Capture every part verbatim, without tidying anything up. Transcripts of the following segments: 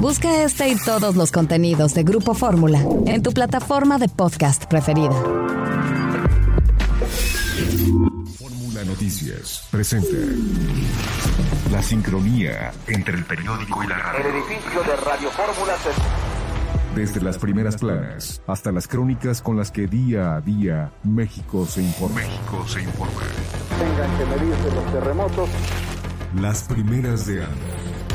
Busca este y todos los contenidos de Grupo Fórmula en tu plataforma de podcast preferida. Fórmula Noticias presenta la sincronía entre el periódico y la radio. El edificio de Radio Fórmula se... Desde las primeras planas hasta las crónicas con las que día a día México se informa. México se informa. Tengan que medirse los terremotos. Las primeras de Anda.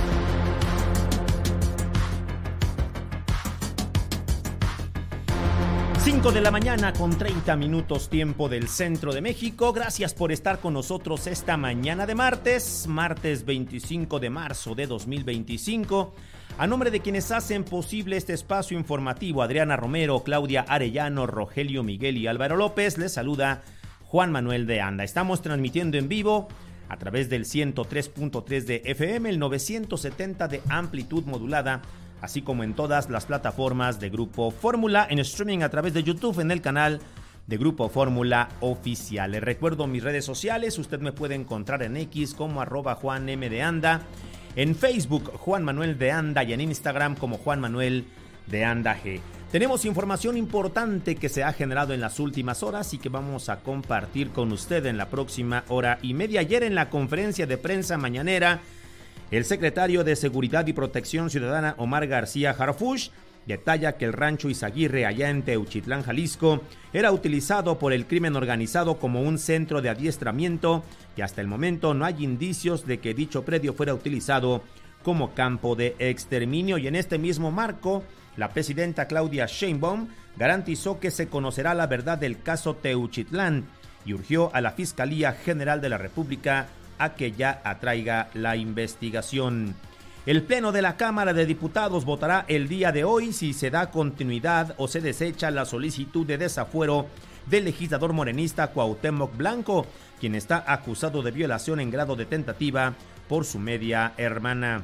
cinco de la mañana con treinta minutos tiempo del centro de México. Gracias por estar con nosotros esta mañana de martes, martes veinticinco de marzo de dos mil veinticinco. A nombre de quienes hacen posible este espacio informativo, Adriana Romero, Claudia Arellano, Rogelio Miguel y Álvaro López, les saluda Juan Manuel de Anda. Estamos transmitiendo en vivo a través del ciento tres punto tres de F M, el novecientos setenta de amplitud modulada, así como en todas las plataformas de Grupo Fórmula, en streaming a través de YouTube en el canal de Grupo Fórmula Oficial. Les recuerdo mis redes sociales, usted me puede encontrar en X como arroba Juan M de Anda, en Facebook Juan Manuel de Anda y en Instagram como Juan Manuel de Anda G. Tenemos información importante que se ha generado en las últimas horas y que vamos a compartir con usted en la próxima hora y media. Ayer en la conferencia de prensa mañanera, el secretario de Seguridad y Protección Ciudadana, Omar García Harfuch, detalla que el rancho Izaguirre, allá en Teuchitlán, Jalisco, era utilizado por el crimen organizado como un centro de adiestramiento y hasta el momento no hay indicios de que dicho predio fuera utilizado como campo de exterminio. Y en este mismo marco, la presidenta Claudia Sheinbaum garantizó que se conocerá la verdad del caso Teuchitlán y urgió a la Fiscalía General de la República a que ya atraiga la investigación. El Pleno de la Cámara de Diputados votará el día de hoy si se da continuidad o se desecha la solicitud de desafuero del legislador morenista Cuauhtémoc Blanco, quien está acusado de violación en grado de tentativa por su media hermana.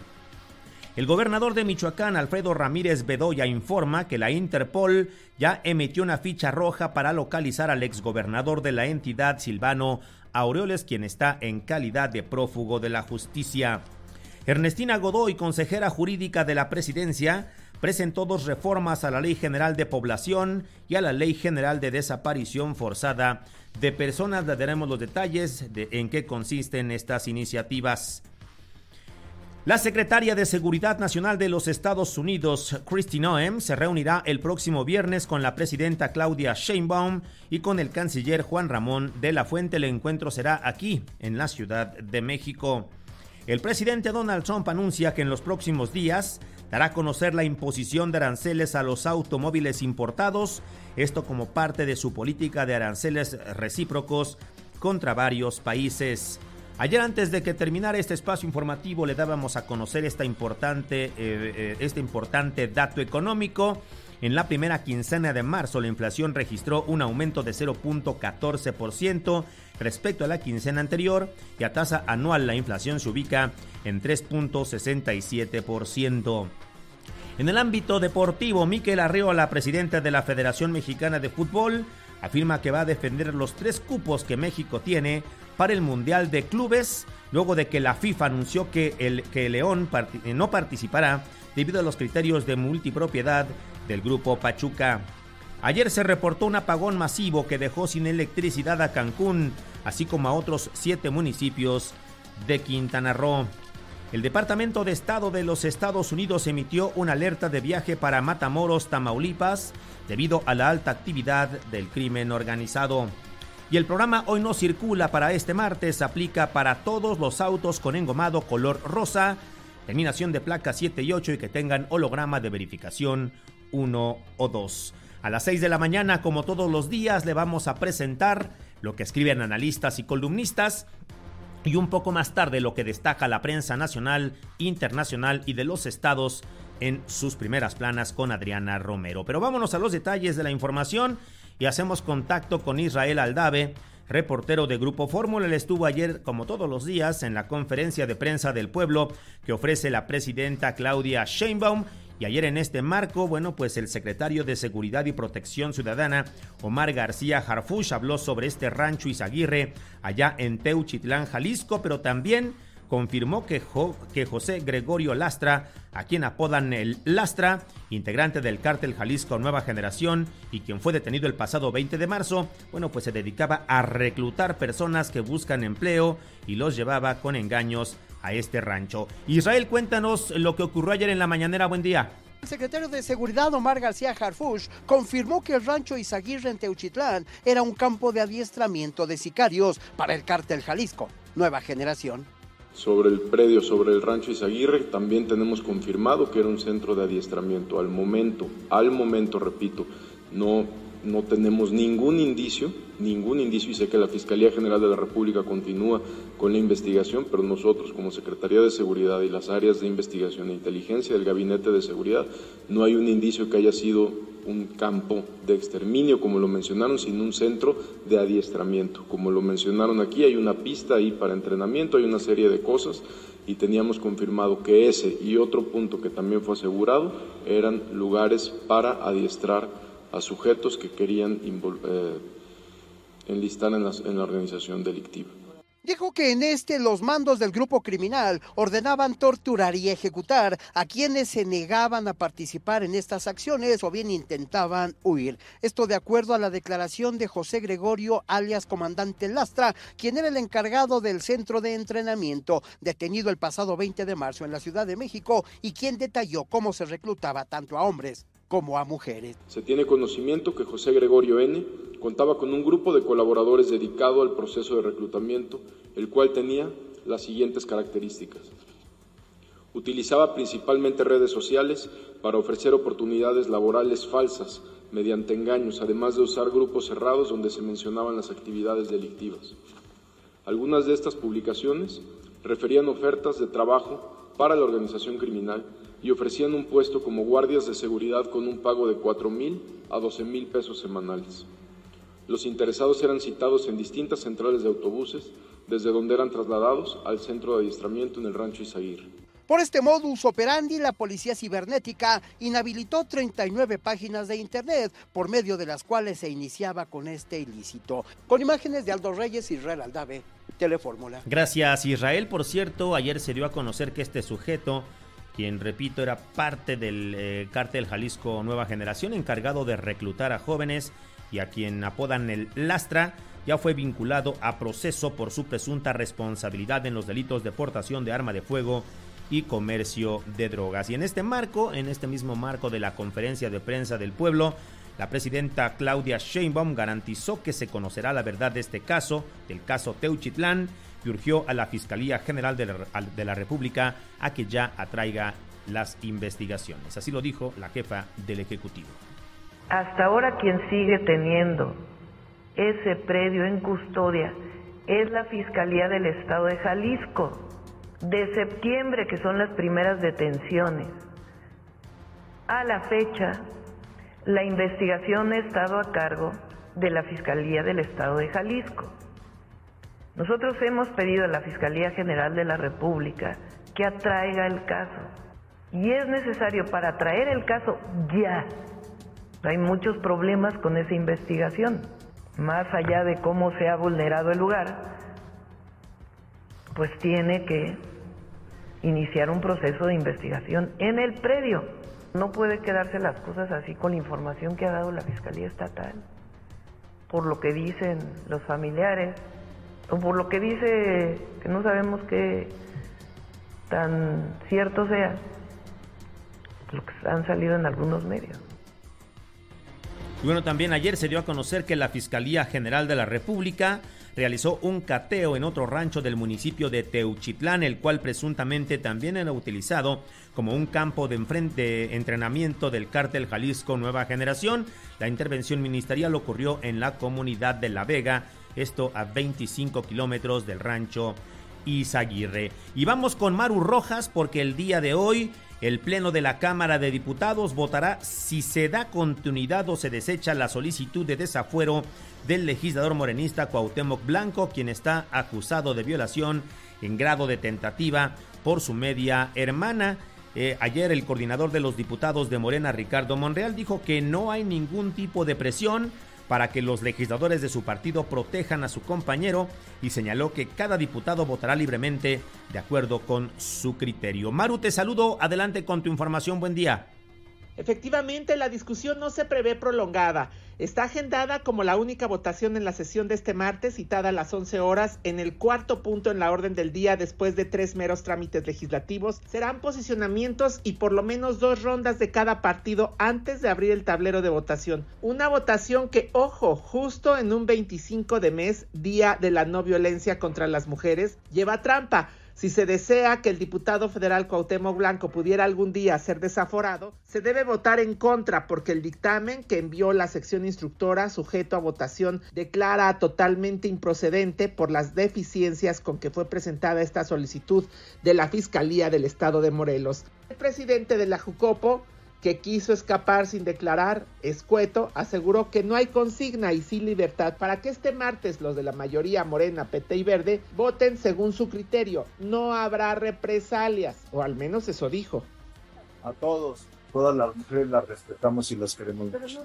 El gobernador de Michoacán, Alfredo Ramírez Bedoya, informa que la Interpol ya emitió una ficha roja para localizar al exgobernador de la entidad, Silvano Aureoles, quien está en calidad de prófugo de la justicia. Ernestina Godoy, consejera jurídica de la presidencia, presentó dos reformas a la Ley General de Población y a la Ley General de Desaparición Forzada de Personas. Le daremos los detalles de en qué consisten estas iniciativas. La secretaria de Seguridad Nacional de los Estados Unidos, Kristi Noem, se reunirá el próximo viernes con la presidenta Claudia Sheinbaum y con el canciller Juan Ramón de la Fuente. El encuentro será aquí, en la Ciudad de México. El presidente Donald Trump anuncia que en los próximos días dará a conocer la imposición de aranceles a los automóviles importados, esto como parte de su política de aranceles recíprocos contra varios países. Ayer, antes de que terminara este espacio informativo, le dábamos a conocer esta importante, eh, eh, este importante dato económico. En la primera quincena de marzo, la inflación registró un aumento de cero punto catorce por ciento respecto a la quincena anterior y a tasa anual la inflación se ubica en tres punto sesenta y siete por ciento. En el ámbito deportivo, Mikel Arriola, presidente de la Federación Mexicana de Fútbol, afirma que va a defender los tres cupos que México tiene para el Mundial de Clubes, luego de que la FIFA anunció que el que León part- no participará debido a los criterios de multipropiedad del Grupo Pachuca. Ayer se reportó un apagón masivo que dejó sin electricidad a Cancún, así como a otros siete municipios de Quintana Roo. El Departamento de Estado de los Estados Unidos emitió una alerta de viaje para Matamoros, Tamaulipas, debido a la alta actividad del crimen organizado. Y el programa Hoy No Circula para este martes aplica para todos los autos con engomado color rosa, terminación de placa siete y ocho y que tengan holograma de verificación uno o dos. A las seis de la mañana, como todos los días, le vamos a presentar lo que escriben analistas y columnistas y un poco más tarde lo que destaca la prensa nacional, internacional y de los estados en sus primeras planas con Adriana Romero. Pero vámonos a los detalles de la información y hacemos contacto con Israel Aldave, reportero de Grupo Fórmula. Él estuvo ayer, como todos los días, en la conferencia de prensa del pueblo que ofrece la presidenta Claudia Sheinbaum. Y ayer en este marco, bueno, pues el secretario de Seguridad y Protección Ciudadana, Omar García Harfuch, habló sobre este rancho Izaguirre allá en Teuchitlán, Jalisco, pero también confirmó que, jo, que José Gregorio Lastra, a quien apodan el Lastra, integrante del cártel Jalisco Nueva Generación y quien fue detenido el pasado veinte de marzo, bueno, pues se dedicaba a reclutar personas que buscan empleo y los llevaba con engaños a este rancho. Israel, cuéntanos lo que ocurrió ayer en la mañanera. Buen día. El secretario de Seguridad, Omar García Harfuch, confirmó que el rancho Izaguirre en Teuchitlán era un campo de adiestramiento de sicarios para el cártel Jalisco Nueva Generación. Sobre el predio, sobre el rancho Izaguirre, también tenemos confirmado que era un centro de adiestramiento. Al momento, al momento, repito, no, no tenemos ningún indicio, ningún indicio, y sé que la Fiscalía General de la República continúa con la investigación, pero nosotros como Secretaría de Seguridad y las áreas de investigación e inteligencia del Gabinete de Seguridad, no hay un indicio que haya sido un campo de exterminio, como lo mencionaron, sino un centro de adiestramiento. Como lo mencionaron aquí, hay una pista ahí para entrenamiento, hay una serie de cosas, y teníamos confirmado que ese y otro punto que también fue asegurado eran lugares para adiestrar a sujetos que querían eh, enlistar en la, en la organización delictiva. Dijo que en este los mandos del grupo criminal ordenaban torturar y ejecutar a quienes se negaban a participar en estas acciones o bien intentaban huir. Esto de acuerdo a la declaración de José Gregorio, alias Comandante Lastra, quien era el encargado del centro de entrenamiento, detenido el pasado veinte de marzo en la Ciudad de México, y quien detalló cómo se reclutaba tanto a hombres como a mujeres. Se tiene conocimiento que José Gregorio N. contaba con un grupo de colaboradores dedicado al proceso de reclutamiento, el cual tenía las siguientes características. Utilizaba principalmente redes sociales para ofrecer oportunidades laborales falsas mediante engaños, además de usar grupos cerrados donde se mencionaban las actividades delictivas. Algunas de estas publicaciones referían ofertas de trabajo para la organización criminal y ofrecían un puesto como guardias de seguridad con un pago de cuatro mil a doce mil pesos semanales. Los interesados eran citados en distintas centrales de autobuses, desde donde eran trasladados al centro de adiestramiento en el rancho Izaguirre. Por este modus operandi, la policía cibernética inhabilitó treinta y nueve páginas de internet, por medio de las cuales se iniciaba con este ilícito. Con imágenes de Aldo Reyes, Israel Aldave, Telefórmula. Gracias, Israel. Por cierto, ayer se dio a conocer que este sujeto, quien, repito, era parte del eh, cártel Jalisco Nueva Generación, encargado de reclutar a jóvenes y a quien apodan el Lastra, ya fue vinculado a proceso por su presunta responsabilidad en los delitos de portación de arma de fuego y comercio de drogas. Y en este marco, en este mismo marco de la conferencia de prensa del pueblo, la presidenta Claudia Sheinbaum garantizó que se conocerá la verdad de este caso, del caso Teuchitlán, y urgió a la Fiscalía General de la, de la República a que ya atraiga las investigaciones. Así lo dijo la jefa del Ejecutivo. Hasta ahora quien sigue teniendo ese predio en custodia es la Fiscalía del Estado de Jalisco. De septiembre, que son las primeras detenciones, a la fecha, la investigación ha estado a cargo de la Fiscalía del Estado de Jalisco. Nosotros hemos pedido a la Fiscalía General de la República que atraiga el caso. Y es necesario para atraer el caso ya. Hay muchos problemas con esa investigación. Más allá de cómo se ha vulnerado el lugar, pues tiene que iniciar un proceso de investigación en el predio. No puede quedarse las cosas así con la información que ha dado la Fiscalía Estatal, por lo que dicen los familiares, o por lo que dice que no sabemos qué tan cierto sea, lo que han salido en algunos medios. Y bueno, también ayer se dio a conocer que la Fiscalía General de la República realizó un cateo en otro rancho del municipio de Teuchitlán, el cual presuntamente también era utilizado como un campo de, de entrenamiento del cártel Jalisco Nueva Generación. La intervención ministerial ocurrió en la comunidad de La Vega, esto a veinticinco kilómetros del rancho Izaguirre. Y vamos con Maru Rojas, porque el día de hoy el Pleno de la Cámara de Diputados votará si se da continuidad o se desecha la solicitud de desafuero del legislador morenista Cuauhtémoc Blanco, quien está acusado de violación en grado de tentativa por su media hermana. Eh, ayer el coordinador de los diputados de Morena, Ricardo Monreal, dijo que no hay ningún tipo de presión, para que los legisladores de su partido protejan a su compañero y señaló que cada diputado votará libremente de acuerdo con su criterio. Maru, te saludo, adelante con tu información, buen día. Efectivamente, la discusión no se prevé prolongada. Está agendada como la única votación en la sesión de este martes, citada a las once horas, en el cuarto punto en la orden del día después de tres meros trámites legislativos. Serán posicionamientos y por lo menos dos rondas de cada partido antes de abrir el tablero de votación. Una votación que, ojo, justo en un veinticinco de mes, día de la no violencia contra las mujeres, lleva trampa. Si se desea que el diputado federal Cuauhtémoc Blanco pudiera algún día ser desaforado, se debe votar en contra porque el dictamen que envió la sección instructora sujeto a votación declara totalmente improcedente por las deficiencias con que fue presentada esta solicitud de la Fiscalía del Estado de Morelos. El presidente de la Jucopo, que quiso escapar sin declarar, escueto, aseguró que no hay consigna y sin libertad para que este martes los de la mayoría Morena, P T y Verde voten según su criterio. No habrá represalias, o al menos eso dijo. A todos, todas las mujeres las respetamos y las queremos mucho.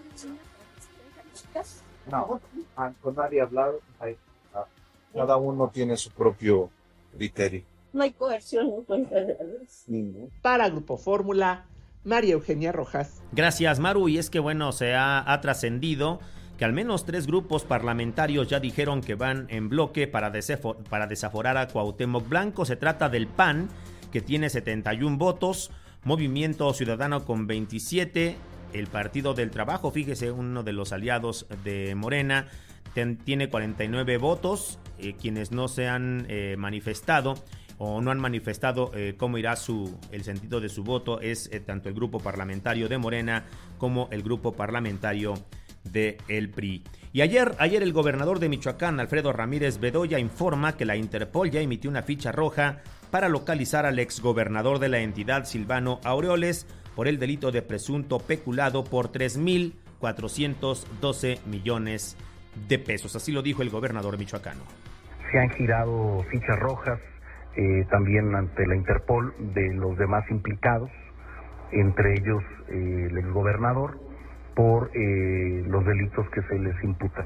No, con nadie hablado, cada uno tiene su propio criterio. No hay coerción, no hay coerción. Para Grupo Fórmula, María Eugenia Rojas. Gracias, Maru, y es que bueno, se ha, ha trascendido que al menos tres grupos parlamentarios ya dijeron que van en bloque para, desafo- para desaforar a Cuauhtémoc Blanco. Se trata del P A N, que tiene setenta y uno votos, Movimiento Ciudadano con veintisiete, el Partido del Trabajo, fíjese, uno de los aliados de Morena, ten, tiene cuarenta y nueve votos, eh, quienes no se han eh, manifestado o no han manifestado eh, cómo irá su, el sentido de su voto es eh, tanto el grupo parlamentario de Morena como el grupo parlamentario de el P R I. Y ayer, ayer el gobernador de Michoacán, Alfredo Ramírez Bedoya, informa que la Interpol ya emitió una ficha roja para localizar al exgobernador de la entidad, Silvano Aureoles, por el delito de presunto peculado por tres mil cuatrocientos doce millones de pesos. Así lo dijo el gobernador michoacano. Se han girado fichas rojas Eh, también ante la Interpol de los demás implicados, entre ellos eh, el exgobernador, por eh, los delitos que se les imputan.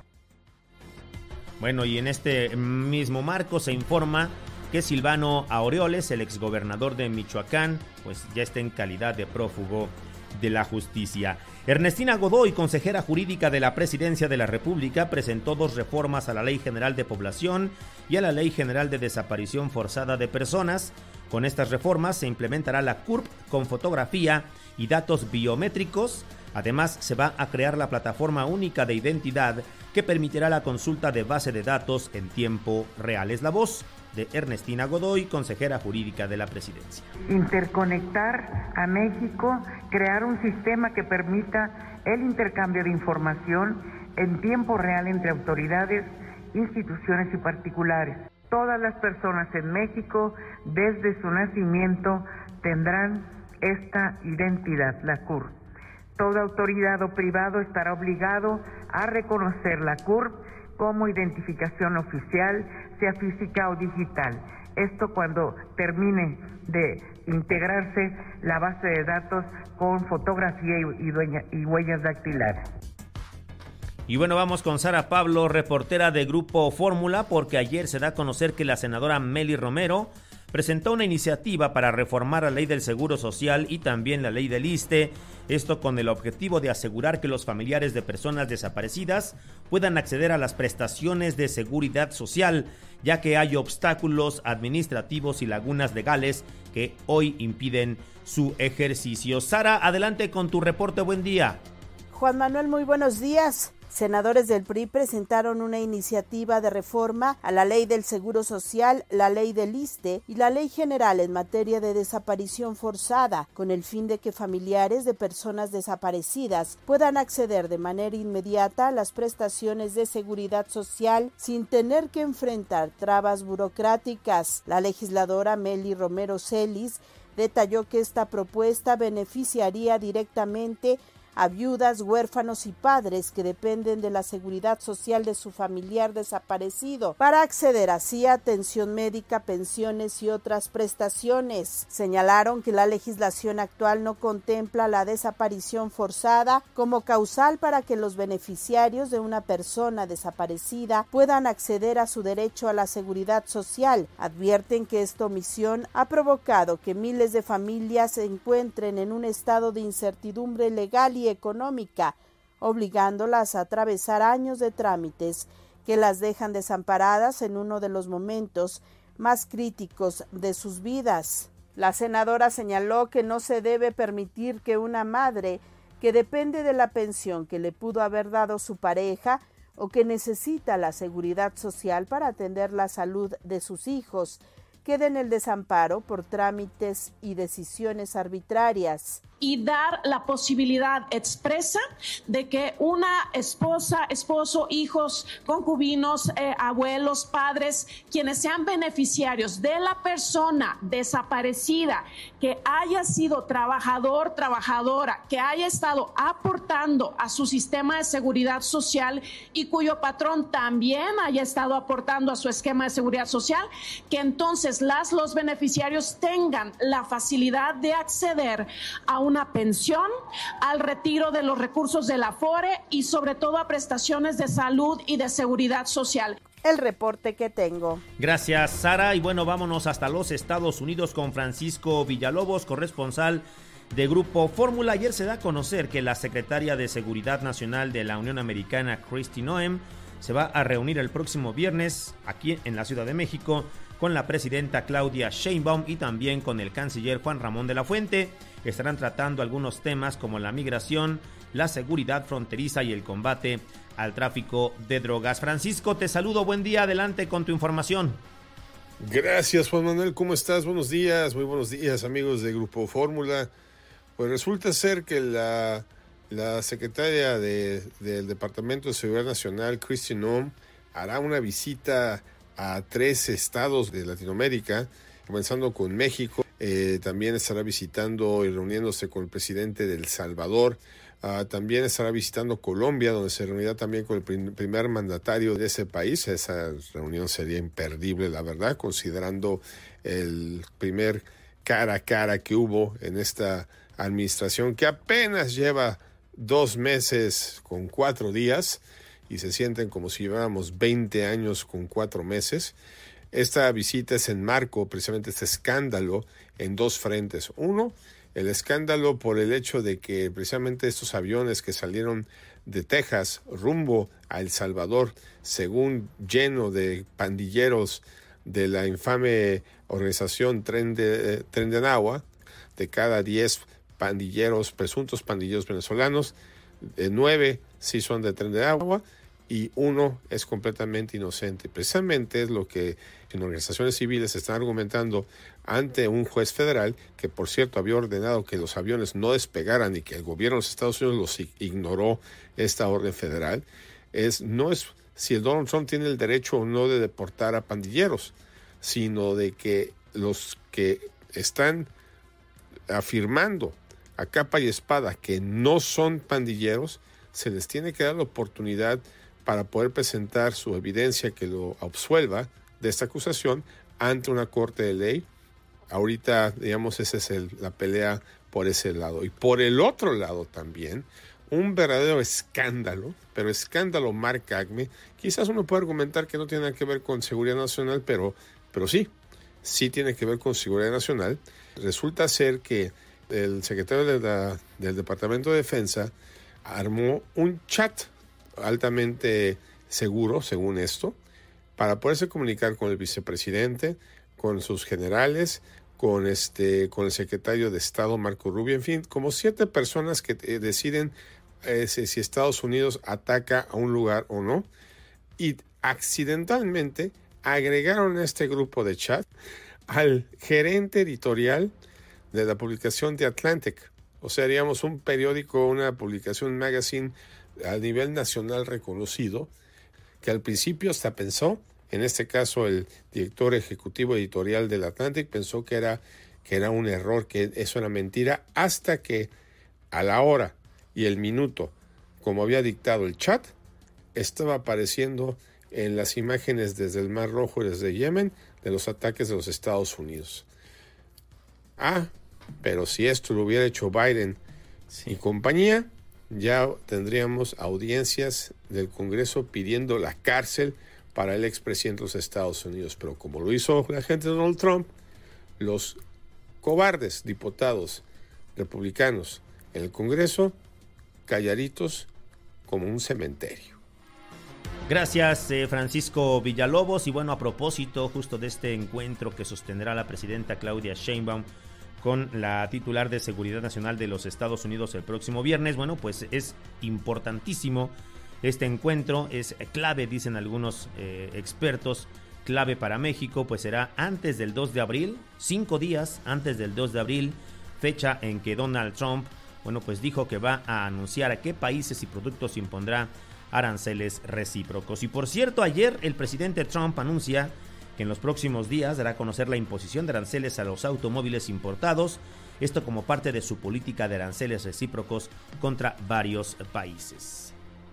Bueno, y en este mismo marco se informa que Silvano Aureoles, el exgobernador de Michoacán, pues ya está en calidad de prófugo de la justicia. Ernestina Godoy, consejera jurídica de la Presidencia de la República, presentó dos reformas a la Ley General de Población y a la Ley General de Desaparición Forzada de Personas. Con estas reformas se implementará la C U R P con fotografía y datos biométricos. Además, se va a crear la plataforma única de identidad que permitirá la consulta de base de datos en tiempo real. Es la voz de Ernestina Godoy, consejera jurídica de la Presidencia. Interconectar a México, crear un sistema que permita el intercambio de información en tiempo real entre autoridades, instituciones y particulares. Todas las personas en México, desde su nacimiento, tendrán esta identidad, la C U R P. Toda autoridad o privado estará obligado a reconocer la C U R P como identificación oficial, sea física o digital. Esto cuando termine de integrarse la base de datos con fotografía y, y, dueña, y huellas dactilares. Y bueno, vamos con Sara Pablo, reportera de Grupo Fórmula, porque ayer se da a conocer que la senadora Mely Romero presentó una iniciativa para reformar la ley del Seguro Social y también la ley del ISSSTE, esto con el objetivo de asegurar que los familiares de personas desaparecidas puedan acceder a las prestaciones de seguridad social, ya que hay obstáculos administrativos y lagunas legales que hoy impiden su ejercicio. Sara, adelante con tu reporte, buen día. Juan Manuel, muy buenos días. Senadores del P R I presentaron una iniciativa de reforma a la Ley del Seguro Social, la Ley del ISSSTE y la Ley General en materia de desaparición forzada, con el fin de que familiares de personas desaparecidas puedan acceder de manera inmediata a las prestaciones de seguridad social sin tener que enfrentar trabas burocráticas. La legisladora Mely Romero Celis detalló que esta propuesta beneficiaría directamente a viudas, huérfanos y padres que dependen de la seguridad social de su familiar desaparecido para acceder así a atención médica, pensiones y otras prestaciones. Señalaron que la legislación actual no contempla la desaparición forzada como causal para que los beneficiarios de una persona desaparecida puedan acceder a su derecho a la seguridad social. Advierten que esta omisión ha provocado que miles de familias se encuentren en un estado de incertidumbre legal y económica, obligándolas a atravesar años de trámites que las dejan desamparadas en uno de los momentos más críticos de sus vidas. La senadora señaló que no se debe permitir que una madre que depende de la pensión que le pudo haber dado su pareja o que necesita la seguridad social para atender la salud de sus hijos quede en el desamparo por trámites y decisiones arbitrarias. Y dar la posibilidad expresa de que una esposa, esposo, hijos, concubinos, eh, abuelos, padres, quienes sean beneficiarios de la persona desaparecida, que haya sido trabajador, trabajadora, que haya estado aportando a su sistema de seguridad social y cuyo patrón también haya estado aportando a su esquema de seguridad social, que entonces las, los beneficiarios tengan la facilidad de acceder a un una pensión, al retiro de los recursos del Afore y sobre todo a prestaciones de salud y de seguridad social. El reporte que tengo. Gracias, Sara. Y bueno, vámonos hasta los Estados Unidos con Francisco Villalobos, corresponsal de Grupo Fórmula. Ayer se da a conocer que la secretaria de Seguridad Nacional de la Unión Americana, Kristi Noem, se va a reunir el próximo viernes aquí en la Ciudad de México con la presidenta Claudia Sheinbaum y también con el canciller Juan Ramón de la Fuente. Estarán tratando algunos temas como la migración, la seguridad fronteriza y el combate al tráfico de drogas. Francisco, te saludo, buen día, adelante con tu información. Gracias, Juan Manuel, ¿cómo estás? Buenos días, muy buenos días, amigos de Grupo Fórmula. Pues resulta ser que la, la secretaria de, del Departamento de Seguridad Nacional, Kristi Noem, hará una visita a tres estados de Latinoamérica, comenzando con México. Eh, también estará visitando y reuniéndose con el presidente de El Salvador. Uh, también estará visitando Colombia, donde se reunirá también con el prim- primer mandatario de ese país. Esa reunión sería imperdible, la verdad, considerando el primer cara a cara que hubo en esta administración, que apenas lleva dos meses con cuatro días y se sienten como si lleváramos veinte años con cuatro meses. Esta visita es en marco, precisamente este escándalo, en dos frentes. Uno, el escándalo por el hecho de que precisamente estos aviones que salieron de Texas rumbo a El Salvador, según lleno de pandilleros de la infame organización Tren de, Tren de Aragua, de cada diez pandilleros, presuntos pandilleros venezolanos, de nueve sí son de Tren de Aragua y uno es completamente inocente. Precisamente es lo que en organizaciones civiles están argumentando ante un juez federal que, por cierto, había ordenado que los aviones no despegaran y que el gobierno de los Estados Unidos los ignoró esta orden federal. Es, no es si el Donald Trump tiene el derecho o no de deportar a pandilleros, sino de que los que están afirmando a capa y espada que no son pandilleros, se les tiene que dar la oportunidad para poder presentar su evidencia que lo absuelva de esta acusación ante una corte de ley. Ahorita, digamos, esa es el, la pelea por ese lado. Y por el otro lado también, un verdadero escándalo, pero escándalo Mark Acme. Quizás uno puede argumentar que no tiene nada que ver con seguridad nacional, pero, pero sí, sí tiene que ver con seguridad nacional. Resulta ser que el secretario de la, del Departamento de Defensa armó un chat altamente seguro, según esto, para poderse comunicar con el vicepresidente, con sus generales, con este, con el secretario de Estado Marco Rubio, en fin, como siete personas que eh, deciden eh, si, si Estados Unidos ataca a un lugar o no, y accidentalmente agregaron a este grupo de chat al gerente editorial de la publicación The Atlantic, o sea, digamos un periódico, una publicación, un magazine a nivel nacional reconocido, que al principio hasta pensó, en este caso el director ejecutivo editorial del Atlantic pensó que era, que era un error, que eso era mentira, hasta que a la hora y el minuto, como había dictado el chat, estaba apareciendo en las imágenes desde el Mar Rojo y desde Yemen de los ataques de los Estados Unidos. Ah, pero si esto lo hubiera hecho Biden y compañía, ya tendríamos audiencias del Congreso pidiendo la cárcel para el expresidente de los Estados Unidos. Pero como lo hizo la gente de Donald Trump, los cobardes diputados republicanos en el Congreso, calladitos como un cementerio. Gracias, eh, Francisco Villalobos. Y bueno, a propósito justo de este encuentro que sostendrá la presidenta Claudia Sheinbaum con la titular de Seguridad Nacional de los Estados Unidos el próximo viernes, bueno, pues es importantísimo este encuentro, es clave, dicen algunos eh, expertos, clave para México, pues será antes del dos de abril, cinco días antes del dos de abril, fecha en que Donald Trump, bueno, pues dijo que va a anunciar a qué países y productos impondrá aranceles recíprocos. Y por cierto, ayer el presidente Trump anuncia que en los próximos días dará a conocer la imposición de aranceles a los automóviles importados, esto como parte de su política de aranceles recíprocos contra varios países.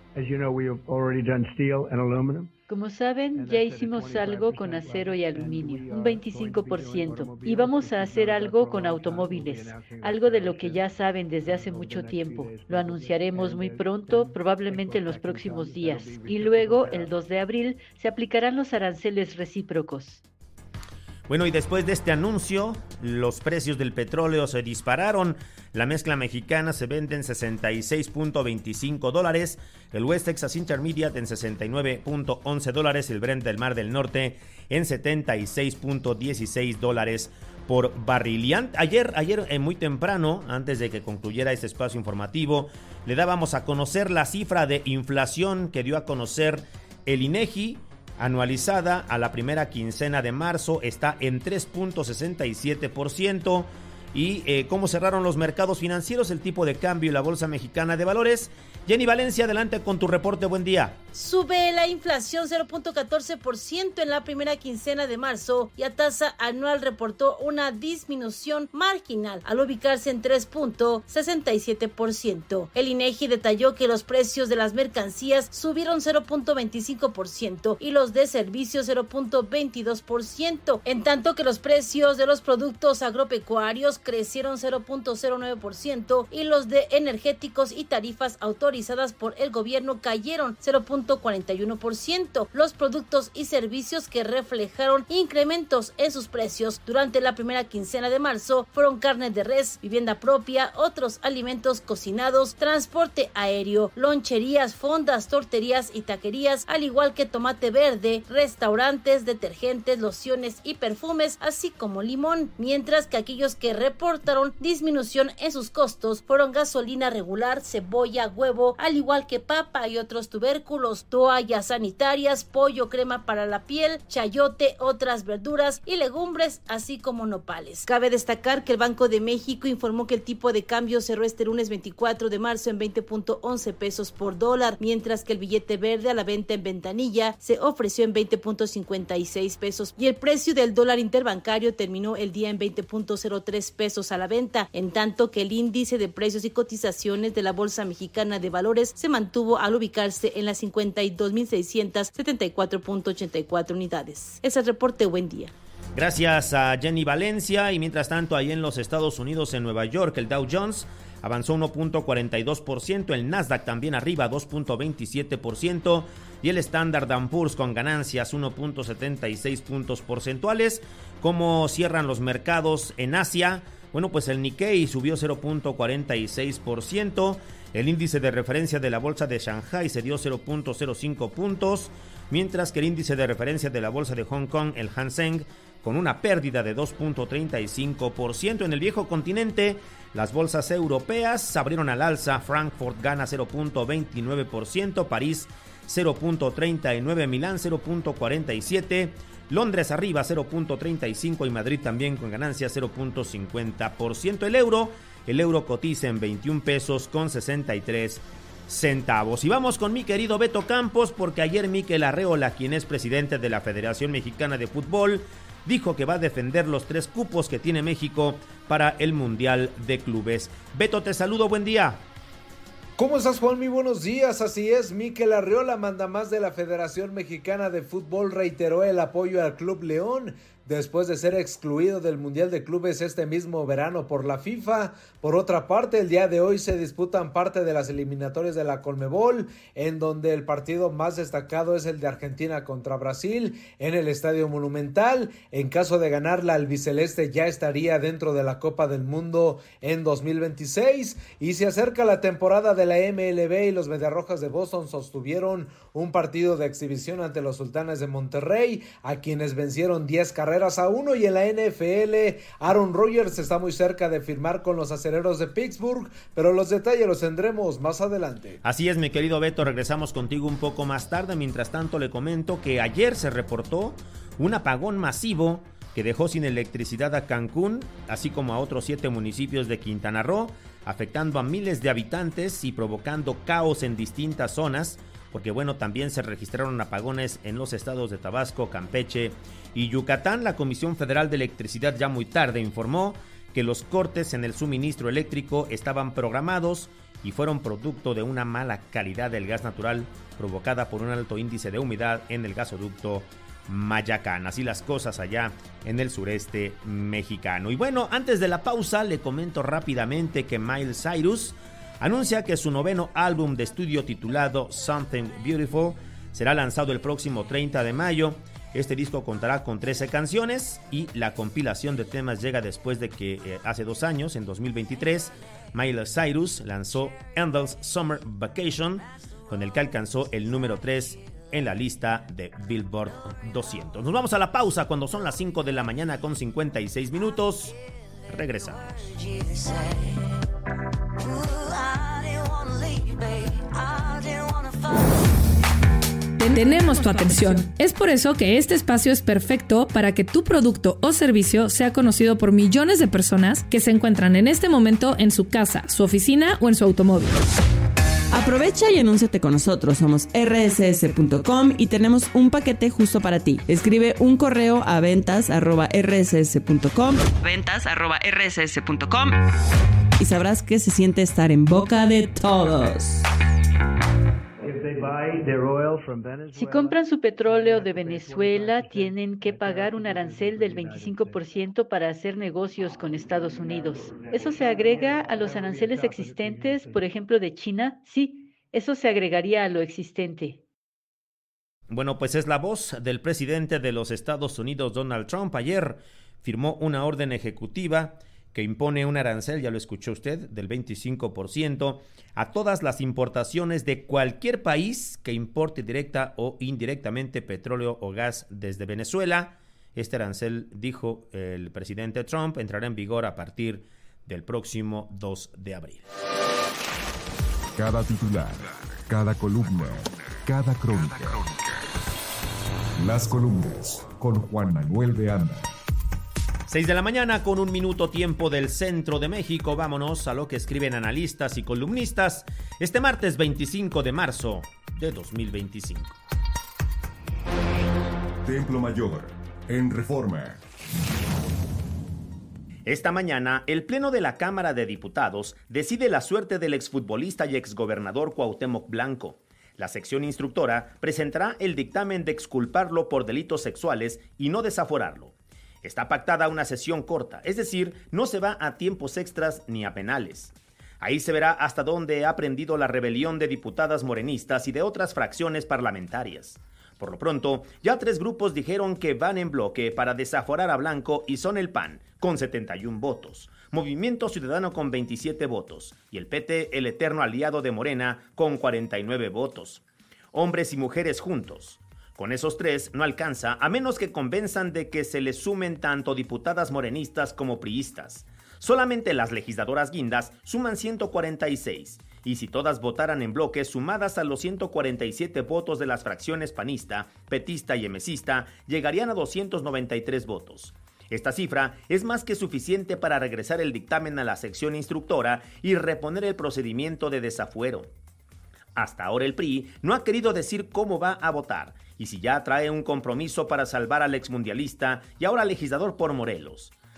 Como saben, ya hicimos algo con acero y aluminio, un veinticinco por ciento, y vamos a hacer algo con automóviles, algo de lo que ya saben desde hace mucho tiempo. Lo anunciaremos muy pronto, probablemente en los próximos días, y luego, el dos de abril, se aplicarán los aranceles recíprocos. Bueno, y después de este anuncio, los precios del petróleo se dispararon. La mezcla mexicana se vende en sesenta y seis punto veinticinco dólares, el West Texas Intermediate en sesenta y nueve punto once dólares, el Brent del Mar del Norte en setenta y seis punto dieciséis dólares por barril. Y ayer, ayer eh, muy temprano, antes de que concluyera este espacio informativo, le dábamos a conocer la cifra de inflación que dio a conocer el INEGI, anualizada a la primera quincena de marzo, está en tres punto sesenta y siete por ciento. Y eh, cómo cerraron los mercados financieros, el tipo de cambio y la Bolsa Mexicana de Valores. Jenny Valencia, adelante con tu reporte, buen día. Sube la inflación cero punto catorce por ciento en la primera quincena de marzo y a tasa anual reportó una disminución marginal al ubicarse en tres punto sesenta y siete por ciento. El INEGI detalló que los precios de las mercancías subieron cero punto veinticinco por ciento y los de servicios cero punto veintidós por ciento, en tanto que los precios de los productos agropecuarios crecieron cero punto cero nueve por ciento y los de energéticos y tarifas autorizadas por el gobierno cayeron cero punto cuarenta y uno por ciento. Los productos y servicios que reflejaron incrementos en sus precios durante la primera quincena de marzo fueron carne de res, vivienda propia, otros alimentos cocinados, transporte aéreo, loncherías, fondas, torterías y taquerías, al igual que tomate verde, restaurantes, detergentes, lociones y perfumes, así como limón, mientras que aquellos que reportaron disminución en sus costos fueron gasolina regular, cebolla, huevo, al igual que papa y otros tubérculos, toallas sanitarias, pollo, crema para la piel, chayote, otras verduras y legumbres, así como nopales. Cabe destacar que el Banco de México informó que el tipo de cambio cerró este lunes veinticuatro de marzo en veinte punto once pesos por dólar, mientras que el billete verde a la venta en ventanilla se ofreció en veinte punto cincuenta y seis pesos y el precio del dólar interbancario terminó el día en veinte punto cero tres pesos a la venta, en tanto que el índice de precios y cotizaciones de la Bolsa Mexicana de Valores se mantuvo al ubicarse en las cincuenta y dos mil seiscientos setenta y cuatro punto ochenta y cuatro unidades. Es el reporte, buen día. Gracias a Jenny Valencia. Y mientras tanto, ahí en los Estados Unidos, en Nueva York, el Dow Jones avanzó uno punto cuarenta y dos por ciento, el Nasdaq también arriba dos punto veintisiete por ciento y el Standard and Poor's con ganancias uno punto setenta y seis puntos porcentuales. ¿Cómo cierran los mercados en Asia? Bueno, pues el Nikkei subió cero punto cuarenta y seis por ciento, el índice de referencia de la bolsa de Shanghai se dio cero punto cero cinco puntos, mientras que el índice de referencia de la bolsa de Hong Kong, el Hang Seng, con una pérdida de dos punto treinta y cinco por ciento. En el viejo continente, las bolsas europeas abrieron al alza. Frankfurt gana cero punto veintinueve por ciento, París cero punto treinta y nueve, Milán cero punto cuarenta y siete, Londres arriba cero punto treinta y cinco y Madrid también con ganancia cero punto cincuenta por ciento. El euro, el euro cotiza en veintiún pesos con sesenta y tres centavos. Y vamos con mi querido Beto Campos, porque ayer Mikel Arreola, quien es presidente de la Federación Mexicana de Fútbol, dijo que va a defender los tres cupos que tiene México para el Mundial de Clubes. Beto, te saludo, buen día. ¿Cómo estás, Juan? Muy buenos días. Así es, Mikel Arriola, mandamás de la Federación Mexicana de Fútbol, reiteró el apoyo al Club León después de ser excluido del Mundial de Clubes este mismo verano por la FIFA. Por otra parte, el día de hoy se disputan parte de las eliminatorias de la Conmebol, en donde el partido más destacado es el de Argentina contra Brasil en el Estadio Monumental. En caso de ganar, la albiceleste ya estaría dentro de la Copa del Mundo en dos mil veintiséis, y se acerca la temporada de la M L B y los Mediarrojas de Boston sostuvieron un partido de exhibición ante los Sultanes de Monterrey, a quienes vencieron diez carreras a uno, y en la N F L Aaron Rodgers está muy cerca de firmar con los Acereros de Pittsburgh, pero los detalles los tendremos más adelante. Así es, mi querido Beto, regresamos contigo un poco más tarde. Mientras tanto, le comento que ayer se reportó un apagón masivo que dejó sin electricidad a Cancún, así como a otros siete municipios de Quintana Roo, afectando a miles de habitantes y provocando caos en distintas zonas, porque bueno, también se registraron apagones en los estados de Tabasco, Campeche y Yucatán. La Comisión Federal de Electricidad ya muy tarde informó que los cortes en el suministro eléctrico estaban programados y fueron producto de una mala calidad del gas natural provocada por un alto índice de humedad en el gasoducto Mayacán. Así las cosas allá en el sureste mexicano. Y bueno, antes de la pausa le comento rápidamente que Miley Cyrus anuncia que su noveno álbum de estudio titulado Something Beautiful será lanzado el próximo treinta de mayo. Este disco contará con trece canciones y la compilación de temas llega después de que eh, hace dos años, en dos mil veintitrés, Miley Cyrus lanzó Endless Summer Vacation, con el que alcanzó el número tres en la lista de Billboard doscientos. Nos vamos a la pausa cuando son las cinco de la mañana con cincuenta y seis minutos. Regresamos. Tenemos tu atención. Es por eso que este espacio es perfecto para que tu producto o servicio sea conocido por millones de personas que se encuentran en este momento en su casa, su oficina o en su automóvil. Aprovecha y anúnciate con nosotros. Somos erre ese ese punto com y tenemos un paquete justo para ti. Escribe un correo a ventas arroba erre ese ese punto com, ventas arroba erre ese ese punto com, y sabrás que se siente estar en boca de todos. Si compran su petróleo de Venezuela, tienen que pagar un arancel del veinticinco por ciento para hacer negocios con Estados Unidos. ¿Eso se agrega a los aranceles existentes, por ejemplo, de China? Sí, eso se agregaría a lo existente. Bueno, pues es la voz del presidente de los Estados Unidos, Donald Trump. Ayer firmó una orden ejecutiva que impone un arancel, ya lo escuchó usted, del veinticinco por ciento a todas las importaciones de cualquier país que importe directa o indirectamente petróleo o gas desde Venezuela. Este arancel, dijo el presidente Trump, entrará en vigor a partir del próximo dos de abril. Cada titular, cada columna, cada crónica. Las columnas con Juan Manuel de Anda. seis de la mañana con un minuto tiempo del centro de México. Vámonos a lo que escriben analistas y columnistas este martes veinticinco de marzo de dos mil veinticinco. Templo Mayor, en Reforma. Esta mañana, el Pleno de la Cámara de Diputados decide la suerte del exfutbolista y exgobernador Cuauhtémoc Blanco. La sección instructora presentará el dictamen de exculparlo por delitos sexuales y no desaforarlo. Está pactada una sesión corta, es decir, no se va a tiempos extras ni a penales. Ahí se verá hasta dónde ha prendido la rebelión de diputadas morenistas y de otras fracciones parlamentarias. Por lo pronto, ya tres grupos dijeron que van en bloque para desaforar a Blanco y son el P A N, con setenta y un votos, Movimiento Ciudadano con veintisiete votos y el P T, el eterno aliado de Morena, con cuarenta y nueve votos. Hombres y mujeres juntos. Con esos tres no alcanza, a menos que convenzan de que se les sumen tanto diputadas morenistas como priistas. Solamente las legisladoras guindas suman ciento cuarenta y seis, y si todas votaran en bloque sumadas a los ciento cuarenta y siete votos de las fracciones panista, petista y emesista, llegarían a doscientos noventa y tres votos. Esta cifra es más que suficiente para regresar el dictamen a la sección instructora y reponer el procedimiento de desafuero. Hasta ahora el P R I no ha querido decir cómo va a votar y si ya trae un compromiso para salvar al exmundialista y ahora legislador por Morelos.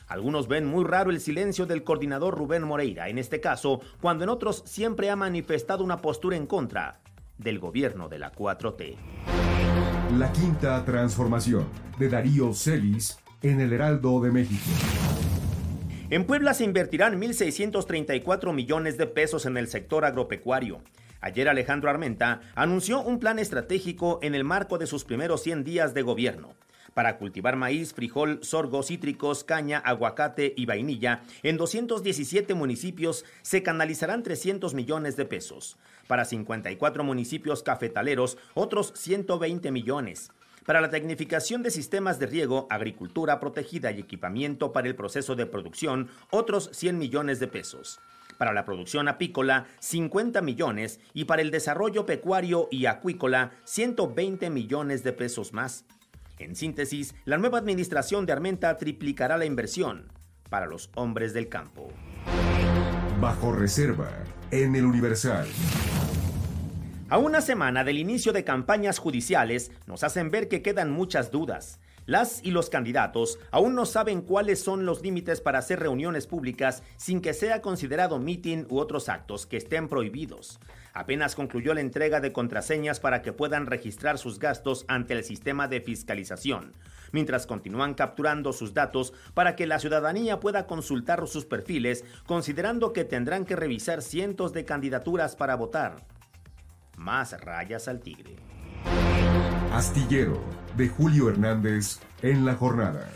Algunos ven muy raro el silencio del coordinador Rubén Moreira, en este caso, cuando en otros siempre ha manifestado una postura en contra del gobierno de la cuatro T. La quinta transformación de Darío Celis en el Heraldo de México. En Puebla se invertirán mil seiscientos treinta y cuatro millones de pesos en el sector agropecuario. Ayer Alejandro Armenta anunció un plan estratégico en el marco de sus primeros cien días de gobierno. Para cultivar maíz, frijol, sorgo, cítricos, caña, aguacate y vainilla, en doscientos diecisiete municipios se canalizarán trescientos millones de pesos. Para cincuenta y cuatro municipios cafetaleros, otros ciento veinte millones. Para la tecnificación de sistemas de riego, agricultura protegida y equipamiento para el proceso de producción, otros cien millones de pesos. Para la producción apícola, cincuenta millones, y para el desarrollo pecuario y acuícola, ciento veinte millones de pesos más. En síntesis, la nueva administración de Armenta triplicará la inversión para los hombres del campo. Bajo reserva, en el Universal. A una semana del inicio de campañas judiciales, nos hacen ver que quedan muchas dudas. Las y los candidatos aún no saben cuáles son los límites para hacer reuniones públicas sin que sea considerado mitin u otros actos que estén prohibidos. Apenas concluyó la entrega de contraseñas para que puedan registrar sus gastos ante el sistema de fiscalización, mientras continúan capturando sus datos para que la ciudadanía pueda consultar sus perfiles, considerando que tendrán que revisar cientos de candidaturas para votar. Más rayas al tigre. Astillero, de Julio Hernández, en la jornada.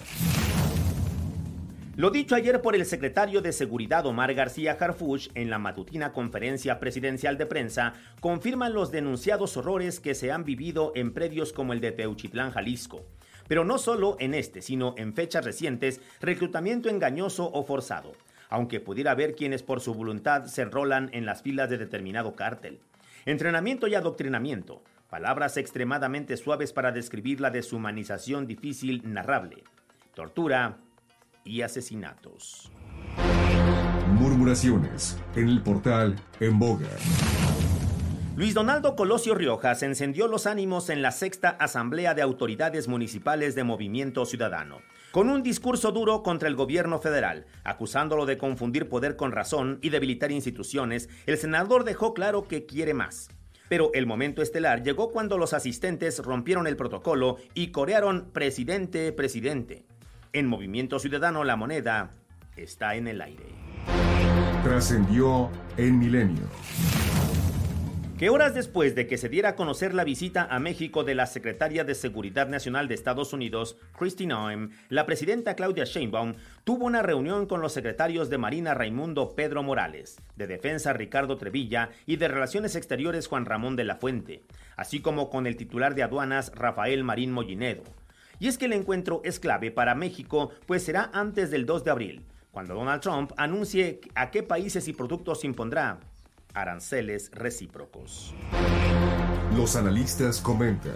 Lo dicho ayer por el secretario de Seguridad Omar García Harfuch en la matutina conferencia presidencial de prensa confirman los denunciados horrores que se han vivido en predios como el de Teuchitlán, Jalisco. Pero no solo en este, sino en fechas recientes, reclutamiento engañoso o forzado, aunque pudiera haber quienes por su voluntad se enrolan en las filas de determinado cártel. Entrenamiento y adoctrinamiento, palabras extremadamente suaves para describir la deshumanización difícil, narrable, tortura y asesinatos. Murmuraciones en el portal En Boga. Luis Donaldo Colosio Riojas encendió los ánimos en la sexta Asamblea de Autoridades Municipales de Movimiento Ciudadano, con un discurso duro contra el gobierno federal, acusándolo de confundir poder con razón y debilitar instituciones. El senador dejó claro que quiere más. Pero el momento estelar llegó cuando los asistentes rompieron el protocolo y corearon "Presidente, presidente". En Movimiento Ciudadano la moneda está en el aire. Trascendió en Milenio. Que horas después de que se diera a conocer la visita a México de la secretaria de Seguridad Nacional de Estados Unidos, Kristi Noem, la presidenta Claudia Sheinbaum tuvo una reunión con los secretarios de Marina Raimundo Pedro Morales, de Defensa Ricardo Trevilla y de Relaciones Exteriores Juan Ramón de la Fuente, así como con el titular de Aduanas Rafael Marín Mollinedo. Y es que el encuentro es clave para México, pues será antes del dos de abril, cuando Donald Trump anuncie a qué países y productos impondrá aranceles recíprocos. Los analistas comentan.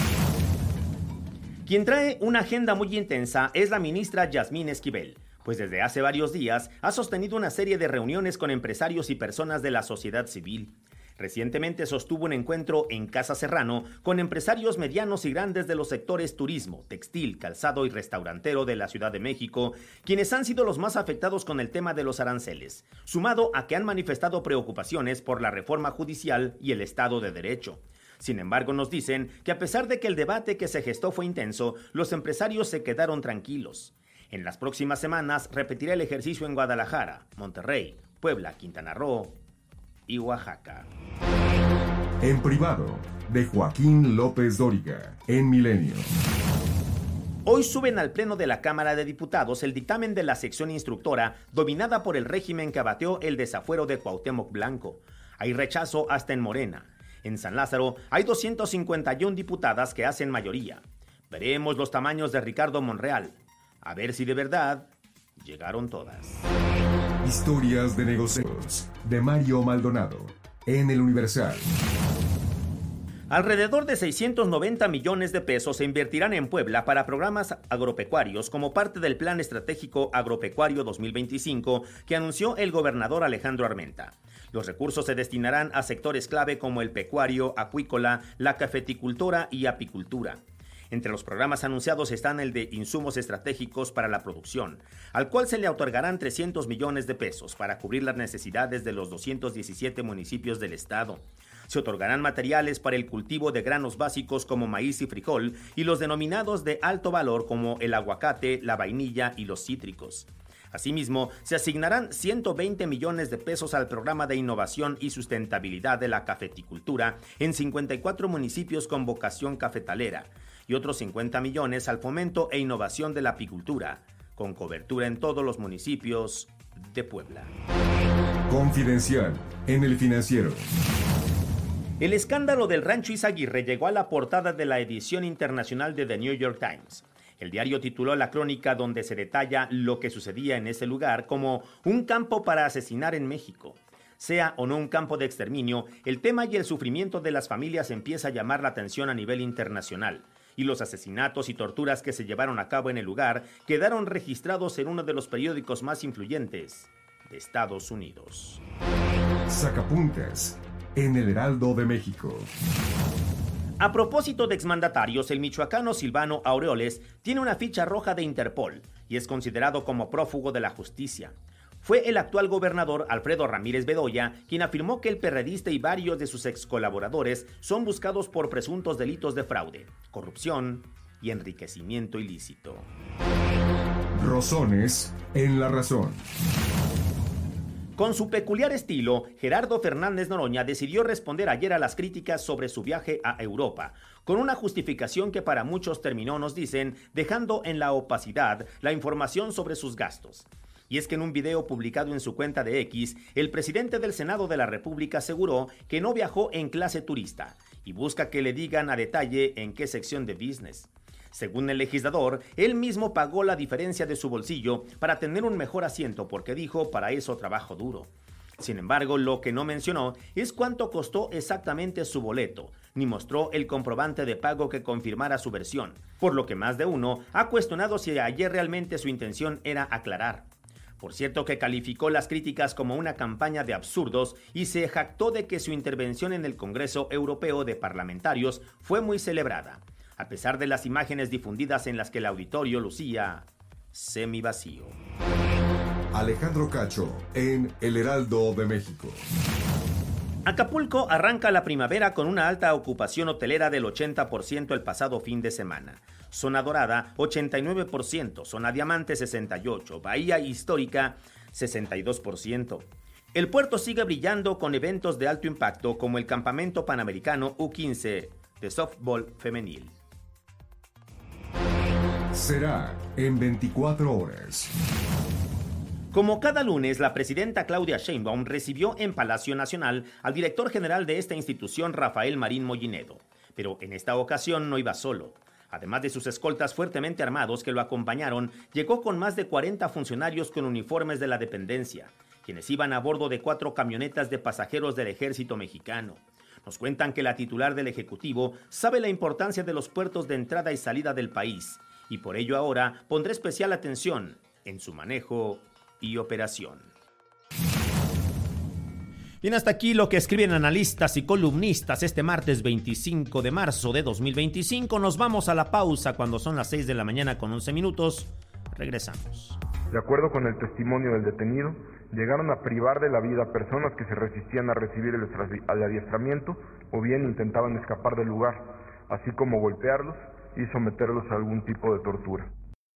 Quien trae una agenda muy intensa es la ministra Yasmín Esquivel, pues desde hace varios días ha sostenido una serie de reuniones con empresarios y personas de la sociedad civil. Recientemente sostuvo un encuentro en Casa Serrano con empresarios medianos y grandes de los sectores turismo, textil, calzado y restaurantero de la Ciudad de México, quienes han sido los más afectados con el tema de los aranceles, sumado a que han manifestado preocupaciones por la reforma judicial y el Estado de Derecho. Sin embargo, nos dicen que a pesar de que el debate que se gestó fue intenso, los empresarios se quedaron tranquilos. En las próximas semanas repetirá el ejercicio en Guadalajara, Monterrey, Puebla, Quintana Roo y Oaxaca. En privado, de Joaquín López Dóriga, en Milenio. Hoy suben al Pleno de la Cámara de Diputados el dictamen de la sección instructora dominada por el régimen que abatió el desafuero de Cuauhtémoc Blanco. Hay rechazo hasta en Morena. En San Lázaro hay doscientas cincuenta y una diputadas que hacen mayoría. Veremos los tamaños de Ricardo Monreal. A ver si de verdad llegaron todas. Historias de negocios, de Mario Maldonado, en el Universal. Alrededor de seiscientos noventa millones de pesos se invertirán en Puebla para programas agropecuarios como parte del Plan Estratégico Agropecuario dos mil veinticinco que anunció el gobernador Alejandro Armenta. Los recursos se destinarán a sectores clave como el pecuario, acuícola, la cafeticultura y apicultura. Entre los programas anunciados están el de insumos estratégicos para la producción, al cual se le otorgarán trescientos millones de pesos para cubrir las necesidades de los doscientos diecisiete municipios del estado. Se otorgarán materiales para el cultivo de granos básicos como maíz y frijol y los denominados de alto valor como el aguacate, la vainilla y los cítricos. Asimismo, se asignarán ciento veinte millones de pesos al programa de innovación y sustentabilidad de la cafeticultura en cincuenta y cuatro municipios con vocación cafetalera y otros cincuenta millones al fomento e innovación de la apicultura, con cobertura en todos los municipios de Puebla. Confidencial en El Financiero. El escándalo del Rancho Izaguirre llegó a la portada de la edición internacional de The New York Times. El diario tituló la crónica donde se detalla lo que sucedía en ese lugar como un campo para asesinar en México. Sea o no un campo de exterminio, el tema y el sufrimiento de las familias empieza a llamar la atención a nivel internacional, y los asesinatos y torturas que se llevaron a cabo en el lugar quedaron registrados en uno de los periódicos más influyentes de Estados Unidos. Sacapuntas en El Heraldo de México. A propósito de exmandatarios, el michoacano Silvano Aureoles tiene una ficha roja de Interpol y es considerado como prófugo de la justicia. Fue el actual gobernador Alfredo Ramírez Bedoya quien afirmó que el perredista y varios de sus ex colaboradores son buscados por presuntos delitos de fraude, corrupción y enriquecimiento ilícito. Rosones en La Razón. Con su peculiar estilo, Gerardo Fernández Noroña decidió responder ayer a las críticas sobre su viaje a Europa, con una justificación que para muchos terminó, nos dicen, dejando en la opacidad la información sobre sus gastos. Y es que en un video publicado en su cuenta de X, el presidente del Senado de la República aseguró que no viajó en clase turista y busca que le digan a detalle en qué sección de business. Según el legislador, él mismo pagó la diferencia de su bolsillo para tener un mejor asiento porque dijo, para eso trabajo duro. Sin embargo, lo que no mencionó es cuánto costó exactamente su boleto, ni mostró el comprobante de pago que confirmara su versión, por lo que más de uno ha cuestionado si ayer realmente su intención era aclarar. Por cierto que calificó las críticas como una campaña de absurdos y se jactó de que su intervención en el Congreso Europeo de Parlamentarios fue muy celebrada, a pesar de las imágenes difundidas en las que el auditorio lucía semivacío. Alejandro Cacho en El Heraldo de México. Acapulco arranca la primavera con una alta ocupación hotelera del ochenta por ciento el pasado fin de semana. Zona Dorada, ochenta y nueve por ciento, Zona Diamante, sesenta y ocho por ciento, Bahía Histórica, sesenta y dos por ciento. El puerto sigue brillando con eventos de alto impacto como el Campamento Panamericano U quince de softball femenil. Será en veinticuatro horas. Como cada lunes, la presidenta Claudia Sheinbaum recibió en Palacio Nacional al director general de esta institución, Rafael Marín Mollinedo. Pero en esta ocasión no iba solo. Además de sus escoltas fuertemente armados que lo acompañaron, llegó con más de cuarenta funcionarios con uniformes de la dependencia, quienes iban a bordo de cuatro camionetas de pasajeros del ejército mexicano. Nos cuentan que la titular del Ejecutivo sabe la importancia de los puertos de entrada y salida del país, y por ello ahora pondrá especial atención en su manejo y operación. Bien, hasta aquí lo que escriben analistas y columnistas este martes veinticinco de marzo de dos mil veinticinco. Nos vamos a la pausa cuando son las seis de la mañana con once minutos. Regresamos. De acuerdo con el testimonio del detenido, llegaron a privar de la vida a personas que se resistían a recibir el, el adiestramiento o bien intentaban escapar del lugar, así como golpearlos y someterlos a algún tipo de tortura.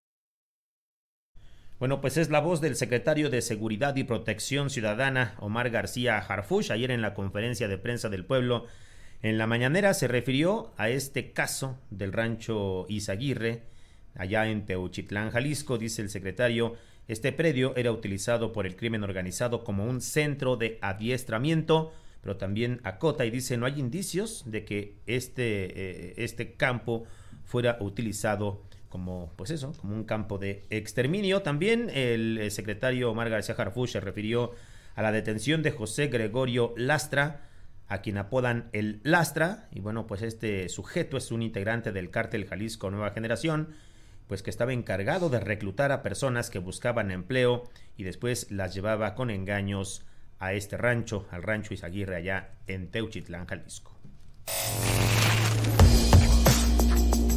Bueno, pues es la voz del secretario de Seguridad y Protección Ciudadana, Omar García Harfuch. Ayer en la conferencia de prensa del pueblo, en la mañanera, se refirió a este caso del rancho Izaguirre, allá en Teuchitlán, Jalisco. Dice el secretario, este predio era utilizado por el crimen organizado como un centro de adiestramiento, pero también acota y dice, no hay indicios de que este, eh, este campo fuera utilizado como, pues eso, como un campo de exterminio. También el secretario Omar García Harfuch se refirió a la detención de José Gregorio Lastra, a quien apodan el Lastra, y bueno, pues este sujeto es un integrante del cártel Jalisco Nueva Generación, pues que estaba encargado de reclutar a personas que buscaban empleo y después las llevaba con engaños a este rancho, al rancho Izaguirre allá en Teuchitlán, Jalisco.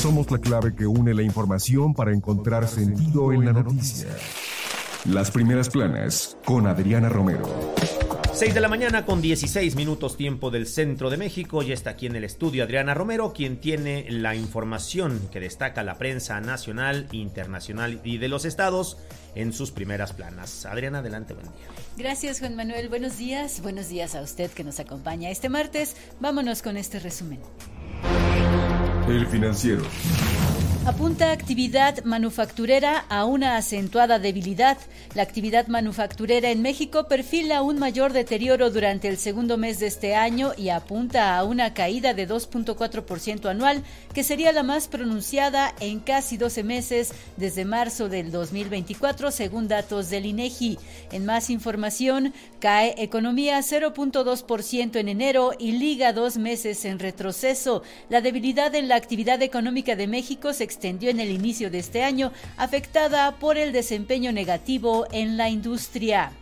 Somos la clave que une la información para encontrar sentido en la noticia. Las primeras planas con Adriana Romero. seis de la mañana con dieciséis minutos tiempo del centro de México. Ya está aquí en el estudio Adriana Romero, quien tiene la información que destaca la prensa nacional, internacional y de los estados en sus primeras planas. Adriana, adelante, buen día. Gracias, Juan Manuel. Buenos días. Buenos días a usted que nos acompaña este martes. Vámonos con este resumen. El Financiero. Apunta actividad manufacturera a una acentuada debilidad. La actividad manufacturera en México perfila un mayor deterioro durante el segundo mes de este año y apunta a una caída de dos punto cuatro por ciento anual, que sería la más pronunciada en casi doce meses desde marzo del dos mil veinticuatro, según datos del INEGI. En más información, cae economía cero punto dos por ciento en enero y liga dos meses en retroceso. La debilidad en la actividad económica de México se extendió en el inicio de este año, afectada por el desempeño negativo en la industria.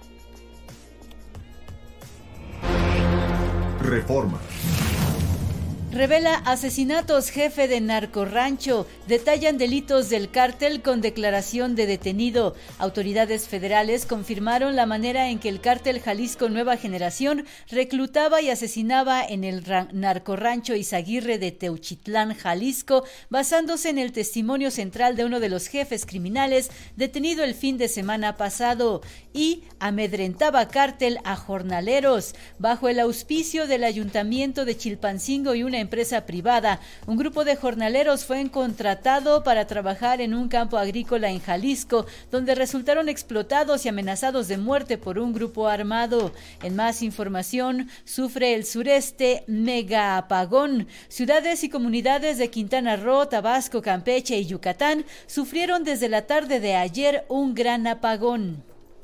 Reforma. Revela asesinatos jefe de narcorrancho. Detallan delitos del cártel con declaración de detenido. Autoridades federales confirmaron la manera en que el cártel Jalisco Nueva Generación reclutaba y asesinaba en el narcorrancho Izaguirre de Teuchitlán, Jalisco, basándose en el testimonio central de uno de los jefes criminales detenido el fin de semana pasado, y amedrentaba cártel a jornaleros. Bajo el auspicio del Ayuntamiento de Chilpancingo y una empresa privada, un grupo de jornaleros fue contratado para trabajar en un campo agrícola en Jalisco, donde resultaron explotados y amenazados de muerte por un grupo armado. En más información, sufre el sureste mega apagón. Ciudades y comunidades de Quintana Roo, Tabasco, Campeche y Yucatán sufrieron desde la tarde de ayer un gran apagón.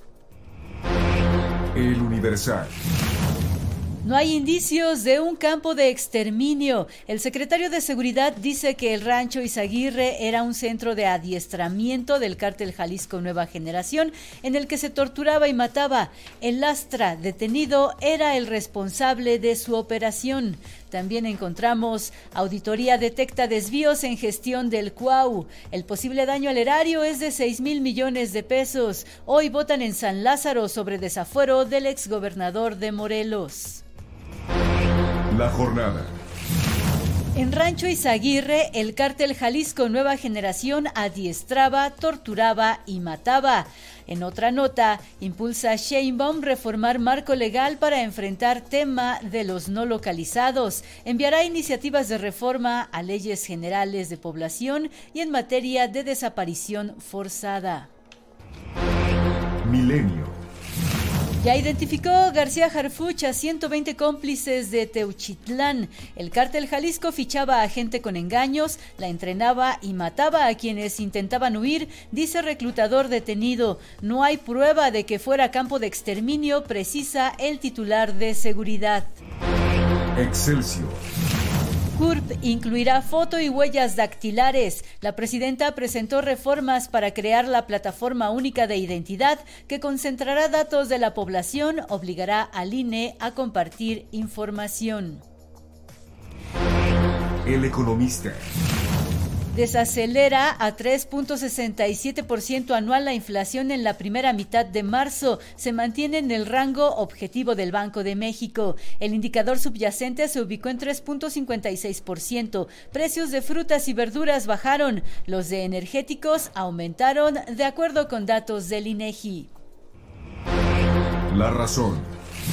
El Universal. No hay indicios de un campo de exterminio. El secretario de Seguridad dice que el rancho Izaguirre era un centro de adiestramiento del cártel Jalisco Nueva Generación, en el que se torturaba y mataba. El Lastra, detenido, era el responsable de su operación. También encontramos: auditoría detecta desvíos en gestión del Cuau. El posible daño al erario es de seis mil millones de pesos. Hoy votan en San Lázaro sobre desafuero del exgobernador de Morelos. La jornada. En Rancho Izaguirre, el cártel Jalisco Nueva Generación adiestraba, torturaba y mataba. En otra nota, impulsa Sheinbaum reformar marco legal para enfrentar tema de los no localizados. Enviará iniciativas de reforma a leyes generales de población y en materia de desaparición forzada. Milenio. Ya identificó García Harfuch a ciento veinte cómplices de Teuchitlán. El cártel Jalisco fichaba a gente con engaños, la entrenaba y mataba a quienes intentaban huir, dice reclutador detenido. No hay prueba de que fuera campo de exterminio, precisa el titular de seguridad. Excelsior. C U R P incluirá foto y huellas dactilares. La presidenta presentó reformas para crear la plataforma única de identidad que concentrará datos de la población, obligará al I N E a compartir información. El Economista. Desacelera a tres punto sesenta y siete por ciento anual la inflación en la primera mitad de marzo. Se mantiene en el rango objetivo del Banco de México. El indicador subyacente se ubicó en tres punto cincuenta y seis por ciento. Precios de frutas y verduras bajaron. Los de energéticos aumentaron, de acuerdo con datos del INEGI. La Razón.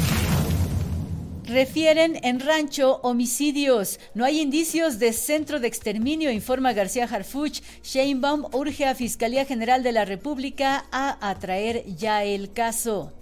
Refieren en Rancho homicidios. No hay indicios de centro de exterminio, informa García Harfuch. Sheinbaum urge a Fiscalía General de la República a atraer ya el caso.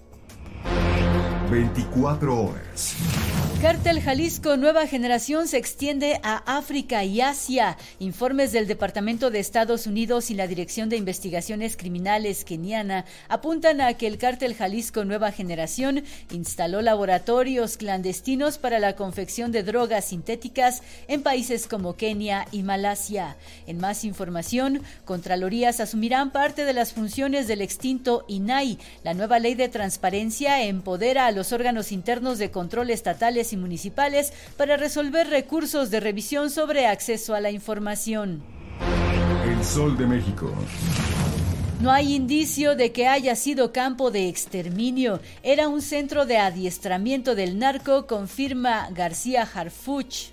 veinticuatro horas. Cártel Jalisco Nueva Generación se extiende a África y Asia. Informes del Departamento de Estados Unidos y la Dirección de Investigaciones Criminales keniana apuntan a que el Cártel Jalisco Nueva Generación instaló laboratorios clandestinos para la confección de drogas sintéticas en países como Kenia y Malasia. En más información, Contralorías asumirán parte de las funciones del extinto I N A I. La nueva ley de transparencia empodera a los órganos internos de control control estatales y municipales para resolver recursos de revisión sobre acceso a la información. El Sol de México. No hay indicio de que haya sido campo de exterminio. Era un centro de adiestramiento del narco, confirma García Harfuch.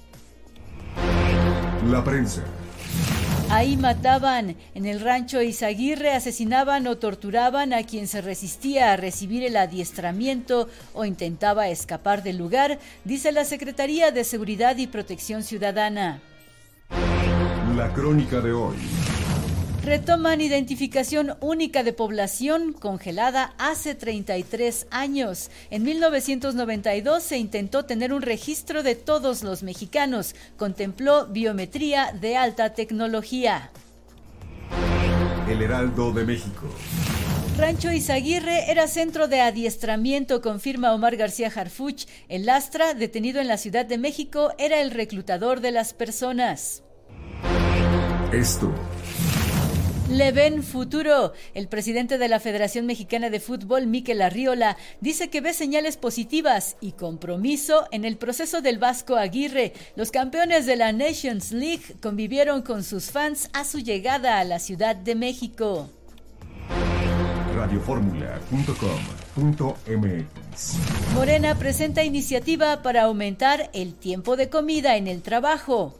La prensa. Ahí mataban. En el rancho Izaguirre asesinaban o torturaban a quien se resistía a recibir el adiestramiento o intentaba escapar del lugar, dice la Secretaría de Seguridad y Protección Ciudadana. La crónica de hoy. Retoman identificación única de población congelada hace treinta y tres años. En mil novecientos noventa y dos se intentó tener un registro de todos los mexicanos. Contempló biometría de alta tecnología. El Heraldo de México. Rancho Izaguirre era centro de adiestramiento, confirma Omar García Harfuch. El Lastra, detenido en la Ciudad de México, era el reclutador de las personas. Esto. Le ven futuro. El presidente de la Federación Mexicana de Fútbol, Mikel Arriola, dice que ve señales positivas y compromiso en el proceso del Vasco Aguirre. Los campeones de la Nations League convivieron con sus fans a su llegada a la Ciudad de México. radio fórmula punto com punto m x. Morena presenta iniciativa para aumentar el tiempo de comida en el trabajo.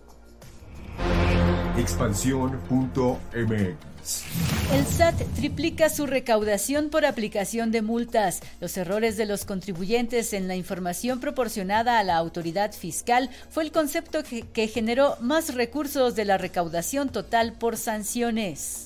expansión punto m x. El S A T triplica su recaudación por aplicación de multas. Los errores de los contribuyentes en la información proporcionada a la autoridad fiscal fue el concepto que, que generó más recursos de la recaudación total por sanciones.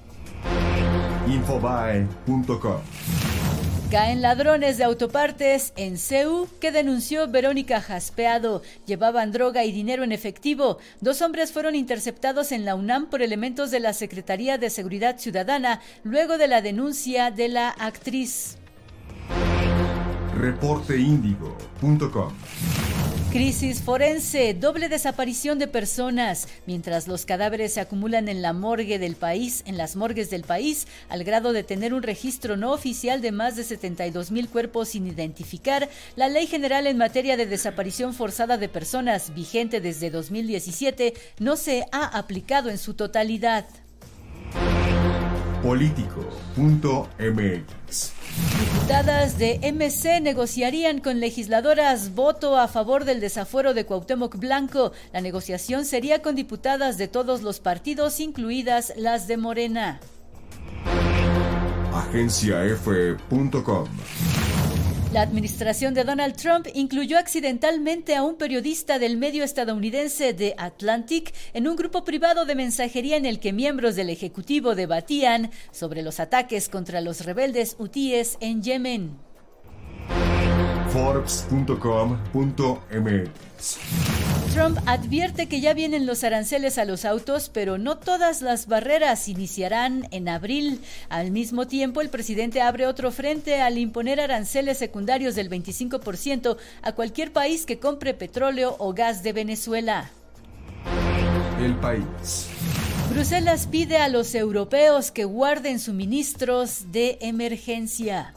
infobae punto com. Caen ladrones de autopartes en C E U que denunció Verónica Jaspeado. Llevaban droga y dinero en efectivo. Dos hombres fueron interceptados en la UNAM por elementos de la Secretaría de Seguridad Ciudadana luego de la denuncia de la actriz. reporte índigo punto com. Crisis forense, doble desaparición de personas. Mientras los cadáveres se acumulan en la morgue del país, en las morgues del país, al grado de tener un registro no oficial de más de setenta y dos mil cuerpos sin identificar, la Ley General en materia de desaparición forzada de personas, vigente desde dos mil diecisiete, no se ha aplicado en su totalidad. político punto m x. Diputadas de M C negociarían con legisladoras voto a favor del desafuero de Cuauhtémoc Blanco. La negociación sería con diputadas de todos los partidos, incluidas las de Morena. agencia efe punto com. La administración de Donald Trump incluyó accidentalmente a un periodista del medio estadounidense The Atlantic en un grupo privado de mensajería en el que miembros del ejecutivo debatían sobre los ataques contra los rebeldes hutíes en Yemen. forbes punto com punto m x. Trump advierte que ya vienen los aranceles a los autos, pero no todas las barreras iniciarán en abril. Al mismo tiempo, el presidente abre otro frente al imponer aranceles secundarios del veinticinco por ciento a cualquier país que compre petróleo o gas de Venezuela. El País. Bruselas pide a los europeos que guarden suministros de emergencia.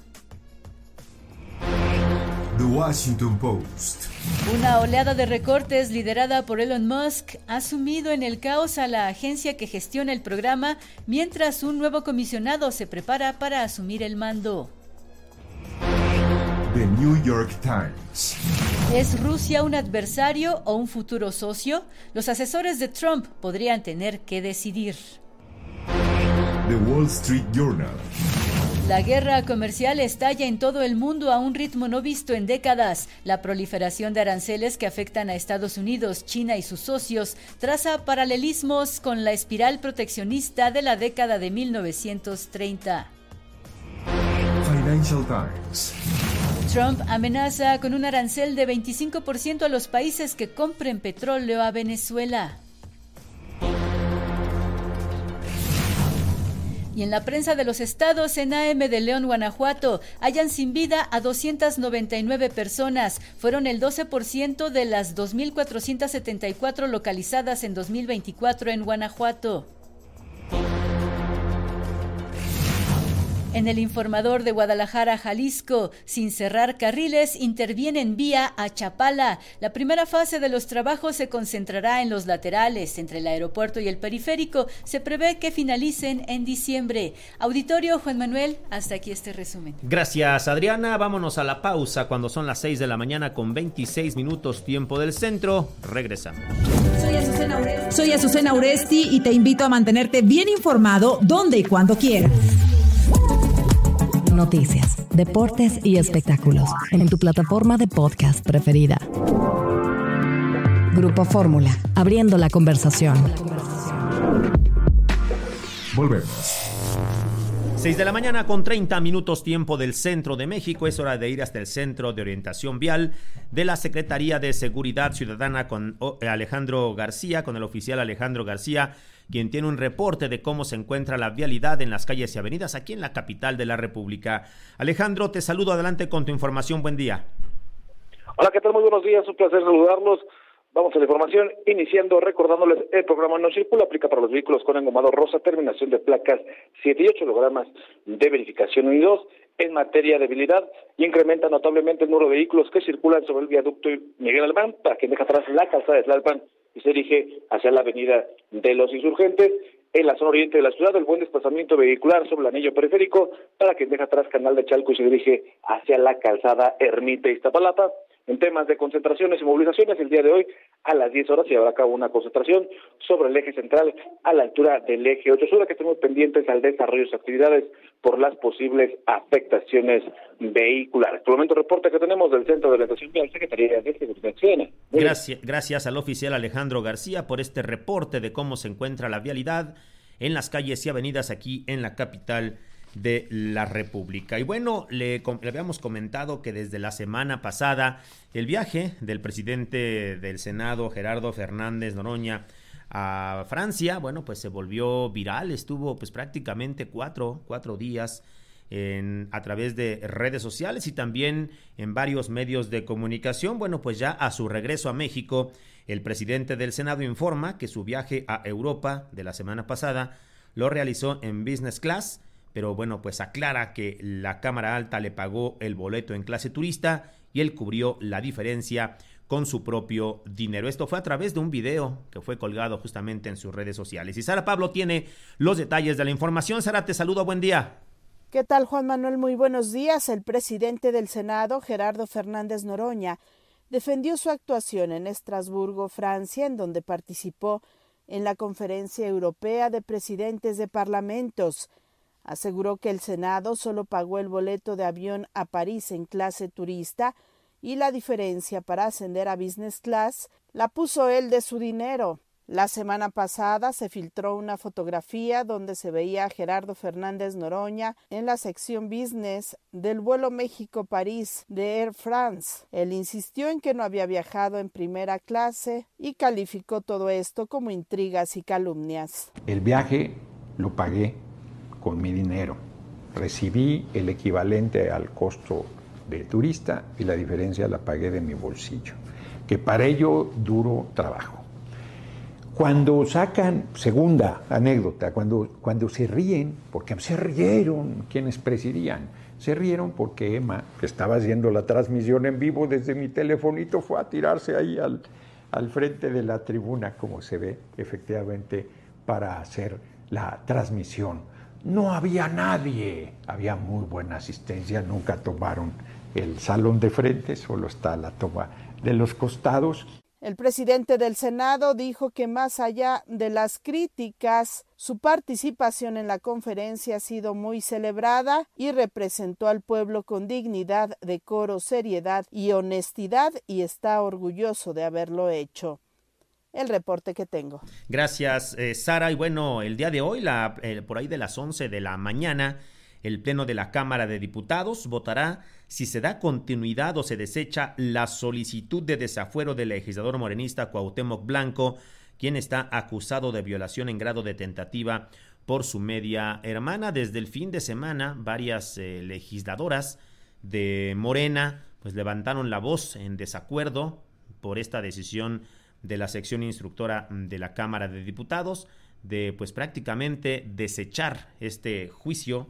The Washington Post. Una oleada de recortes liderada por Elon Musk ha sumido en el caos a la agencia que gestiona el programa, mientras un nuevo comisionado se prepara para asumir el mando. The New York Times. ¿Es Rusia un adversario o un futuro socio? Los asesores de Trump podrían tener que decidir. The Wall Street Journal. La guerra comercial estalla en todo el mundo a un ritmo no visto en décadas. La proliferación de aranceles que afectan a Estados Unidos, China y sus socios traza paralelismos con la espiral proteccionista de la década de mil novecientos treinta. Financial Times. Trump amenaza con un arancel de veinticinco por ciento a los países que compren petróleo a Venezuela. Y en la prensa de los estados, en A M de León, Guanajuato, hallan sin vida a doscientas noventa y nueve personas. Fueron el doce por ciento de las dos mil cuatrocientas setenta y cuatro localizadas en dos mil veinticuatro en Guanajuato. En el informador de Guadalajara, Jalisco, sin cerrar carriles, intervienen vía a Chapala. La primera fase de los trabajos se concentrará en los laterales, entre el aeropuerto y el periférico. Se prevé que finalicen en diciembre. Auditorio, Juan Manuel, hasta aquí este resumen. Gracias, Adriana. Vámonos a la pausa cuando son las seis de la mañana con veintiséis minutos, tiempo del centro. Regresamos. Soy Azucena Uresti. Soy Azucena Uresti y te invito a mantenerte bien informado donde y cuando quieras. Noticias, deportes y espectáculos en tu plataforma de podcast preferida. Grupo Fórmula, abriendo la conversación. Volvemos. seis de la mañana con treinta minutos, tiempo del centro de México. Es hora de ir hasta el Centro de Orientación Vial de la Secretaría de Seguridad Ciudadana con Alejandro García, con el oficial Alejandro García, quien tiene un reporte de cómo se encuentra la vialidad en las calles y avenidas aquí en la capital de la República. Alejandro, te saludo, adelante con tu información, buen día. Hola, ¿qué tal? Muy buenos días, un placer saludarlos. Vamos a la información, iniciando recordándoles el programa No Circula, aplica para los vehículos con engomado rosa, terminación de placas siete y ocho, hologramas de verificación uno y dos, en materia de habilidad, y incrementa notablemente el número de vehículos que circulan sobre el viaducto Miguel Alemán, para quien deja atrás la calzada de Tlalpan y se dirige hacia la avenida de los Insurgentes. En la zona oriente de la ciudad, el buen desplazamiento vehicular sobre el anillo periférico, para quien deja atrás Canal de Chalco y se dirige hacia la calzada Ermita Iztapalapa. En temas de concentraciones y movilizaciones, el día de hoy a las diez horas se llevará a cabo una concentración sobre el eje central a la altura del eje ocho sur, que estemos pendientes al desarrollo de sus actividades por las posibles afectaciones vehiculares. Por el momento, reporte que tenemos del Centro de Orientación Vial, Secretaría de Seguridad Ciudadana. Gracias, gracias al oficial Alejandro García por este reporte de cómo se encuentra la vialidad en las calles y avenidas aquí en la capital de la República. Y bueno, le, le habíamos comentado que desde la semana pasada el viaje del presidente del Senado, Gerardo Fernández Noroña, a Francia, bueno, pues se volvió viral, estuvo pues prácticamente cuatro, cuatro días en, a través de redes sociales y también en varios medios de comunicación. Bueno, pues ya a su regreso a México, el presidente del Senado informa que su viaje a Europa de la semana pasada lo realizó en business class, pero bueno, pues aclara que la Cámara Alta le pagó el boleto en clase turista y él cubrió la diferencia con su propio dinero. Esto fue a través de un video que fue colgado justamente en sus redes sociales. Y Sara Pablo tiene los detalles de la información. Sara, te saludo, buen día. ¿Qué tal, Juan Manuel? Muy buenos días. El presidente del Senado, Gerardo Fernández Noroña, defendió su actuación en Estrasburgo, Francia, en donde participó en la Conferencia Europea de Presidentes de Parlamentos. Aseguró que el Senado solo pagó el boleto de avión a París en clase turista y la diferencia para ascender a business class la puso él de su dinero. La semana pasada se filtró una fotografía donde se veía a Gerardo Fernández Noroña en la sección business del vuelo México-París de Air France. Él insistió en que no había viajado en primera clase y calificó todo esto como intrigas y calumnias. El viaje lo pagué con mi dinero. Recibí el equivalente al costo de turista y la diferencia la pagué de mi bolsillo, que para ello duro trabajo. Cuando sacan, segunda anécdota, cuando, cuando se ríen, porque se rieron quienes presidían, se rieron porque Emma, que estaba haciendo la transmisión en vivo desde mi telefonito, fue a tirarse ahí al, al frente de la tribuna, como se ve efectivamente, para hacer la transmisión. No había nadie, había muy buena asistencia, nunca tomaron el salón de frente, solo está la toma de los costados. El presidente del Senado dijo que más allá de las críticas, su participación en la conferencia ha sido muy celebrada y representó al pueblo con dignidad, decoro, seriedad y honestidad y está orgulloso de haberlo hecho. El reporte que tengo. Gracias, eh, Sara. Y bueno, el día de hoy, la, eh, por ahí de las once de la mañana, el Pleno de la Cámara de Diputados votará si se da continuidad o se desecha la solicitud de desafuero del legislador morenista Cuauhtémoc Blanco, quien está acusado de violación en grado de tentativa por su media hermana. Desde el fin de semana, varias eh, legisladoras de Morena pues levantaron la voz en desacuerdo por esta decisión de la sección instructora de la Cámara de Diputados de pues prácticamente desechar este juicio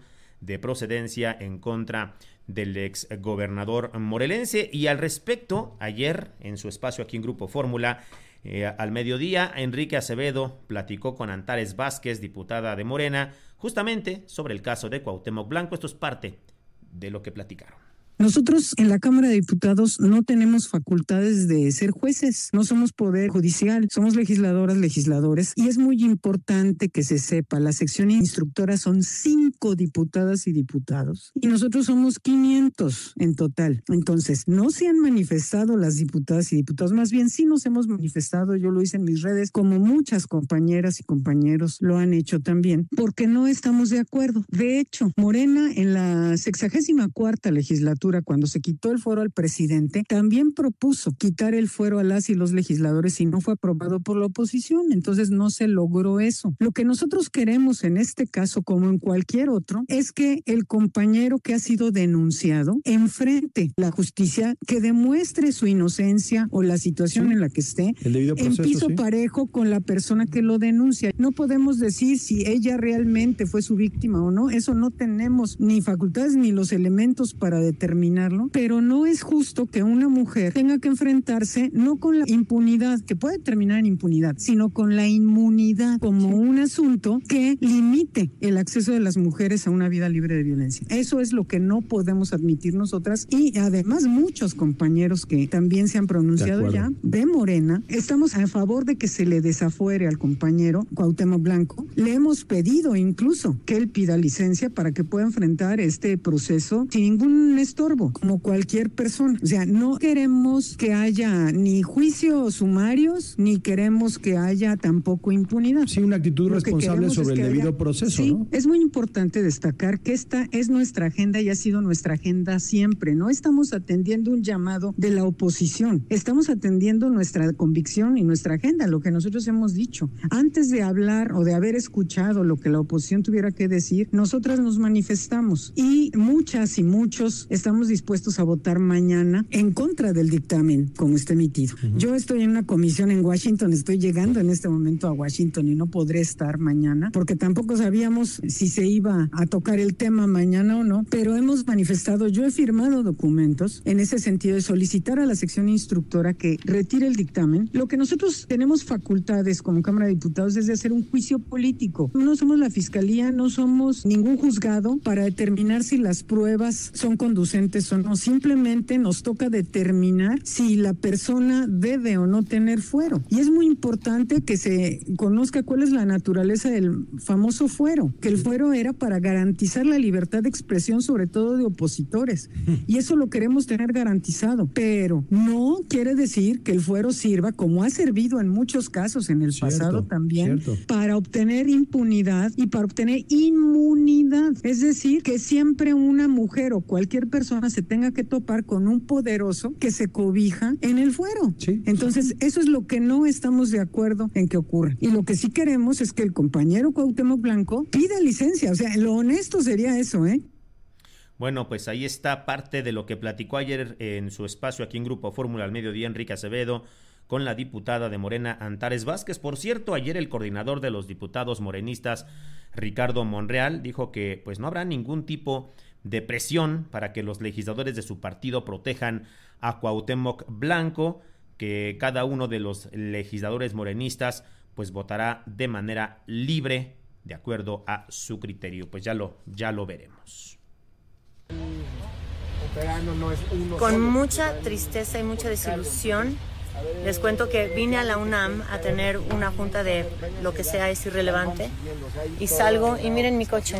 de procedencia en contra del ex gobernador morelense. Y al respecto, ayer en su espacio aquí en Grupo Fórmula, eh, al mediodía, Enrique Acevedo platicó con Antares Vázquez, diputada de Morena, justamente sobre el caso de Cuauhtémoc Blanco. Esto es parte de lo que platicaron. Nosotros en la Cámara de Diputados no tenemos facultades de ser jueces, no somos poder judicial, somos legisladoras, legisladores, y es muy importante que se sepa, la sección instructora son cinco diputadas y diputados y nosotros somos quinientos en total. Entonces, no se han manifestado las diputadas y diputados, más bien sí nos hemos manifestado, yo lo hice en mis redes, como muchas compañeras y compañeros lo han hecho también, porque no estamos de acuerdo. De hecho, Morena en la sexagésima cuarta legislatura, cuando se quitó el fuero al presidente, también propuso quitar el fuero a las y los legisladores y no fue aprobado por la oposición, entonces no se logró eso. Lo que nosotros queremos en este caso, como en cualquier otro, es que el compañero que ha sido denunciado enfrente la justicia, que demuestre su inocencia o la situación sí. en la que esté, el debido proceso, en piso sí. parejo con la persona que lo denuncia. No podemos decir si ella realmente fue su víctima o no, eso no tenemos ni facultades ni los elementos para determinar terminarlo, pero no es justo que una mujer tenga que enfrentarse no con la impunidad, que puede terminar en impunidad, sino con la inmunidad como sí. un asunto que limite el acceso de las mujeres a una vida libre de violencia. Eso es lo que no podemos admitir nosotras y además muchos compañeros que también se han pronunciado de ya de Morena, estamos a favor de que se le desafuere al compañero Cuauhtémoc Blanco. Le hemos pedido incluso que él pida licencia para que pueda enfrentar este proceso sin ningún estorbo, como cualquier persona. O sea, no queremos que haya ni juicios sumarios, ni queremos que haya tampoco impunidad. Sí, una actitud Lo responsable sobre el debido haya... proceso, sí, ¿no? Es muy importante destacar que esta es nuestra agenda y ha sido nuestra agenda siempre. No estamos atendiendo un llamado de la oposición, estamos atendiendo nuestra convicción y nuestra agenda, lo que nosotros hemos dicho. Antes de hablar o de haber escuchado lo que la oposición tuviera que decir, nosotras nos manifestamos y muchas y muchos estamos dispuestos a votar mañana en contra del dictamen como está emitido. Uh-huh. Yo estoy en una comisión en Washington, estoy llegando en este momento a Washington y no podré estar mañana porque tampoco sabíamos si se iba a tocar el tema mañana o no, pero hemos manifestado, yo he firmado documentos en ese sentido de solicitar a la sección instructora que retire el dictamen. Lo que nosotros tenemos facultades como Cámara de Diputados es de hacer un juicio político. No somos la Fiscalía, no somos ningún juzgado para determinar si las pruebas son conducentes o no, simplemente nos toca determinar si la persona debe o no tener fuero. Y es muy importante que se conozca cuál es la naturaleza del famoso fuero, que el fuero era para garantizar la libertad de expresión, sobre todo de opositores. Y eso lo queremos tener garantizado, pero no quiere decir que el fuero sirva, como ha servido en muchos casos en el cierto, pasado también, cierto. para obtener impunidad y para obtener inmunidad. Es decir, que siempre una mujer o cualquier persona se tenga que topar con un poderoso que se cobija en el fuero. Sí. Entonces, eso es lo que no estamos de acuerdo en que ocurra. Y lo que sí queremos es que el compañero Cuauhtémoc Blanco pida licencia. O sea, lo honesto sería eso, ¿eh? Bueno, pues ahí está parte de lo que platicó ayer en su espacio aquí en Grupo Fórmula al mediodía Enrique Acevedo con la diputada de Morena Antares Vázquez. Por cierto, ayer el coordinador de los diputados morenistas, Ricardo Monreal, dijo que pues no habrá ningún tipo de presión para que los legisladores de su partido protejan a Cuauhtémoc Blanco, que cada uno de los legisladores morenistas pues votará de manera libre de acuerdo a su criterio. Pues ya lo, ya lo veremos. Con mucha tristeza y mucha desilusión les cuento que vine a la UNAM a tener una junta de lo que sea es irrelevante y salgo y miren mi coche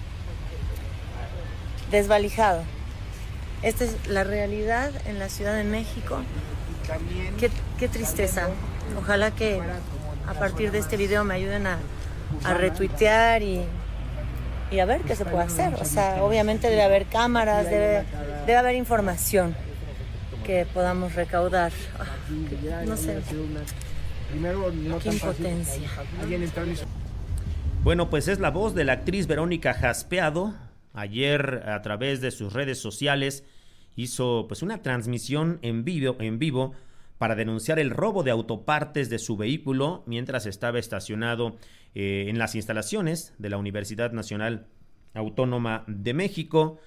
desvalijado. Esta es la realidad en la Ciudad de México. Qué, qué tristeza. Ojalá que a partir de este video me ayuden a, a retuitear y, y a ver qué se puede hacer. O sea, obviamente debe haber cámaras, debe, debe haber información que podamos recaudar. No sé. Qué impotencia. Bueno, pues es la voz de la actriz Verónica Jaspeado. Ayer, a través de sus redes sociales, hizo pues una transmisión en vivo, en vivo para denunciar el robo de autopartes de su vehículo mientras estaba estacionado eh, en las instalaciones de la Universidad Nacional Autónoma de México.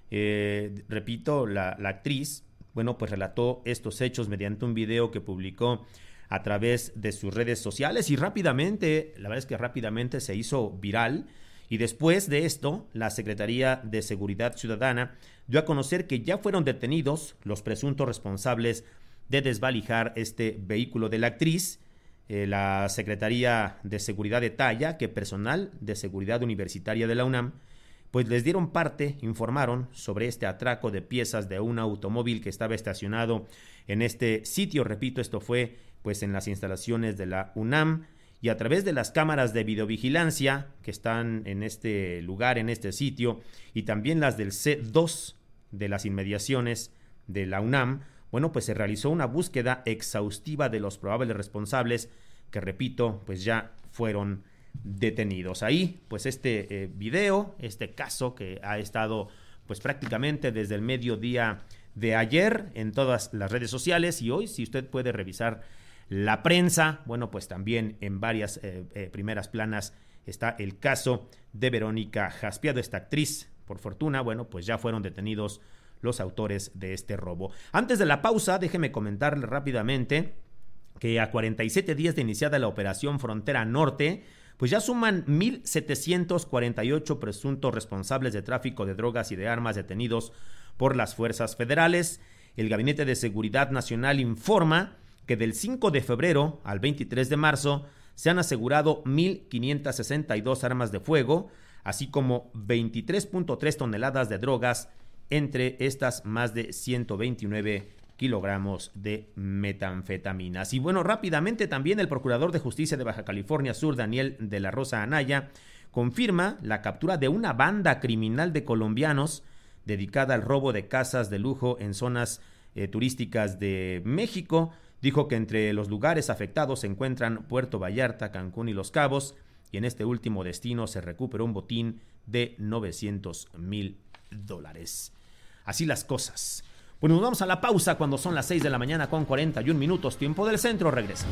Eh, repito, la, la actriz, bueno, pues relató estos hechos mediante un video que publicó a través de sus redes sociales y rápidamente, la verdad es que rápidamente se hizo viral. Y después de esto, la Secretaría de Seguridad Ciudadana dio a conocer que ya fueron detenidos los presuntos responsables de desvalijar este vehículo de la actriz. Eh, la Secretaría de Seguridad detalla que personal de seguridad universitaria de la UNAM pues les dieron parte, informaron sobre este atraco de piezas de un automóvil que estaba estacionado en este sitio. Repito, esto fue pues en las instalaciones de la UNAM, y a través de las cámaras de videovigilancia que están en este lugar, en este sitio, y también las del C dos de las inmediaciones de la UNAM, bueno, pues se realizó una búsqueda exhaustiva de los probables responsables que, repito, pues ya fueron detenidos. Ahí, pues este eh, video, este caso que ha estado pues prácticamente desde el mediodía de ayer en todas las redes sociales, y hoy, si usted puede revisar la prensa, bueno, pues también en varias eh, eh, primeras planas está el caso de Verónica Jaspiado, esta actriz. Por fortuna, bueno, pues ya fueron detenidos los autores de este robo. Antes de la pausa, déjeme comentarle rápidamente que a cuarenta y siete días de iniciada la operación Frontera Norte, pues ya suman mil setecientos cuarenta y ocho presuntos responsables de tráfico de drogas y de armas detenidos por las fuerzas federales. El Gabinete de Seguridad Nacional informa que del cinco de febrero al veintitrés de marzo se han asegurado mil quinientas sesenta y dos armas de fuego, así como veintitrés punto tres toneladas de drogas, entre estas más de ciento veintinueve kilogramos de metanfetaminas. Y bueno, rápidamente también el Procurador de Justicia de Baja California Sur, Daniel de la Rosa Anaya, confirma la captura de una banda criminal de colombianos dedicada al robo de casas de lujo en zonas eh, turísticas de México. Dijo que entre los lugares afectados se encuentran Puerto Vallarta, Cancún y Los Cabos, y en este último destino se recuperó un botín de novecientos mil dólares. Así las cosas. Bueno, nos vamos a la pausa cuando son las seis de la mañana con cuarenta y un minutos, tiempo del centro. Regresa.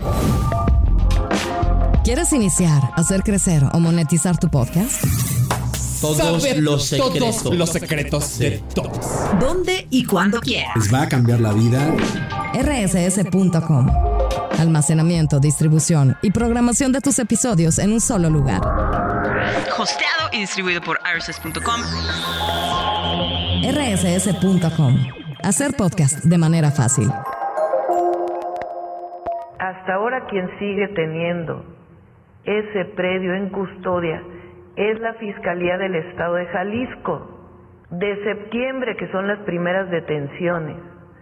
¿Quieres iniciar, hacer crecer o monetizar tu podcast? Todos Saber los secretos. Todos los secretos Sí. de todos. ¿Dónde y cuándo quieras? ¿Les va a cambiar la vida? erre ese ese punto com. Almacenamiento, distribución y programación de tus episodios en un solo lugar. Hosteado y distribuido por R S S punto com. erre ese ese punto com. Hacer podcast de manera fácil. Hasta ahora quien sigue teniendo ese predio en custodia es la Fiscalía del Estado de Jalisco. De septiembre, que son las primeras detenciones,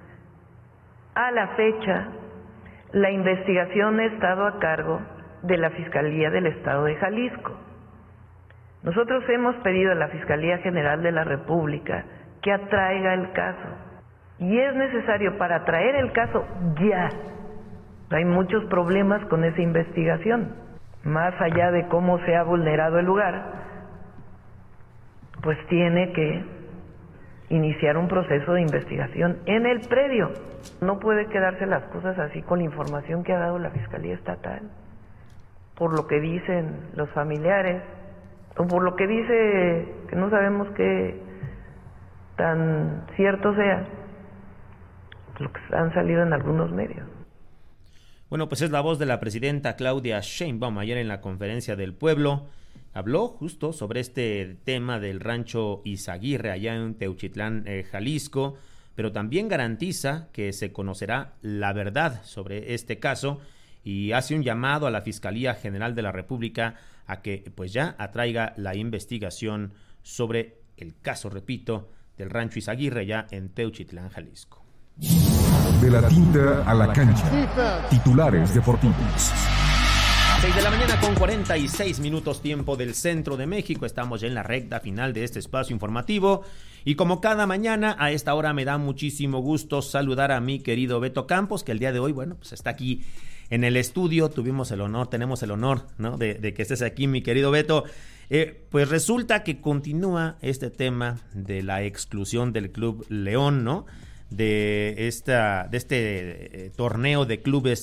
a la fecha, la investigación ha estado a cargo de la Fiscalía del Estado de Jalisco. Nosotros hemos pedido a la Fiscalía General de la República que atraiga el caso. Y es necesario para traer el caso ya. Hay muchos problemas con esa investigación. Más allá de cómo se ha vulnerado el lugar, pues tiene que iniciar un proceso de investigación en el predio. No puede quedarse las cosas así con la información que ha dado la Fiscalía Estatal, por lo que dicen los familiares, o por lo que dice, que no sabemos qué tan cierto sea, lo que han salido en algunos medios. Bueno, pues es la voz de la presidenta Claudia Sheinbaum ayer en la Conferencia del Pueblo. Habló justo sobre este tema del rancho Izaguirre allá en Teuchitlán, eh, Jalisco, pero también garantiza que se conocerá la verdad sobre este caso y hace un llamado a la Fiscalía General de la República a que pues ya atraiga la investigación sobre el caso, repito, del rancho Izaguirre ya en Teuchitlán, Jalisco. De la tinta a la cancha. Titulares deportivos. seis de la mañana con cuarenta y seis minutos, tiempo del centro de México. Estamos ya en la recta final de este espacio informativo. Y como cada mañana, a esta hora me da muchísimo gusto saludar a mi querido Beto Campos, que el día de hoy, bueno, pues está aquí en el estudio. Tuvimos el honor, tenemos el honor, ¿no? De, de que estés aquí, mi querido Beto. Eh, pues resulta que continúa este tema de la exclusión del Club León, ¿no? De, esta, de este eh, torneo de clubes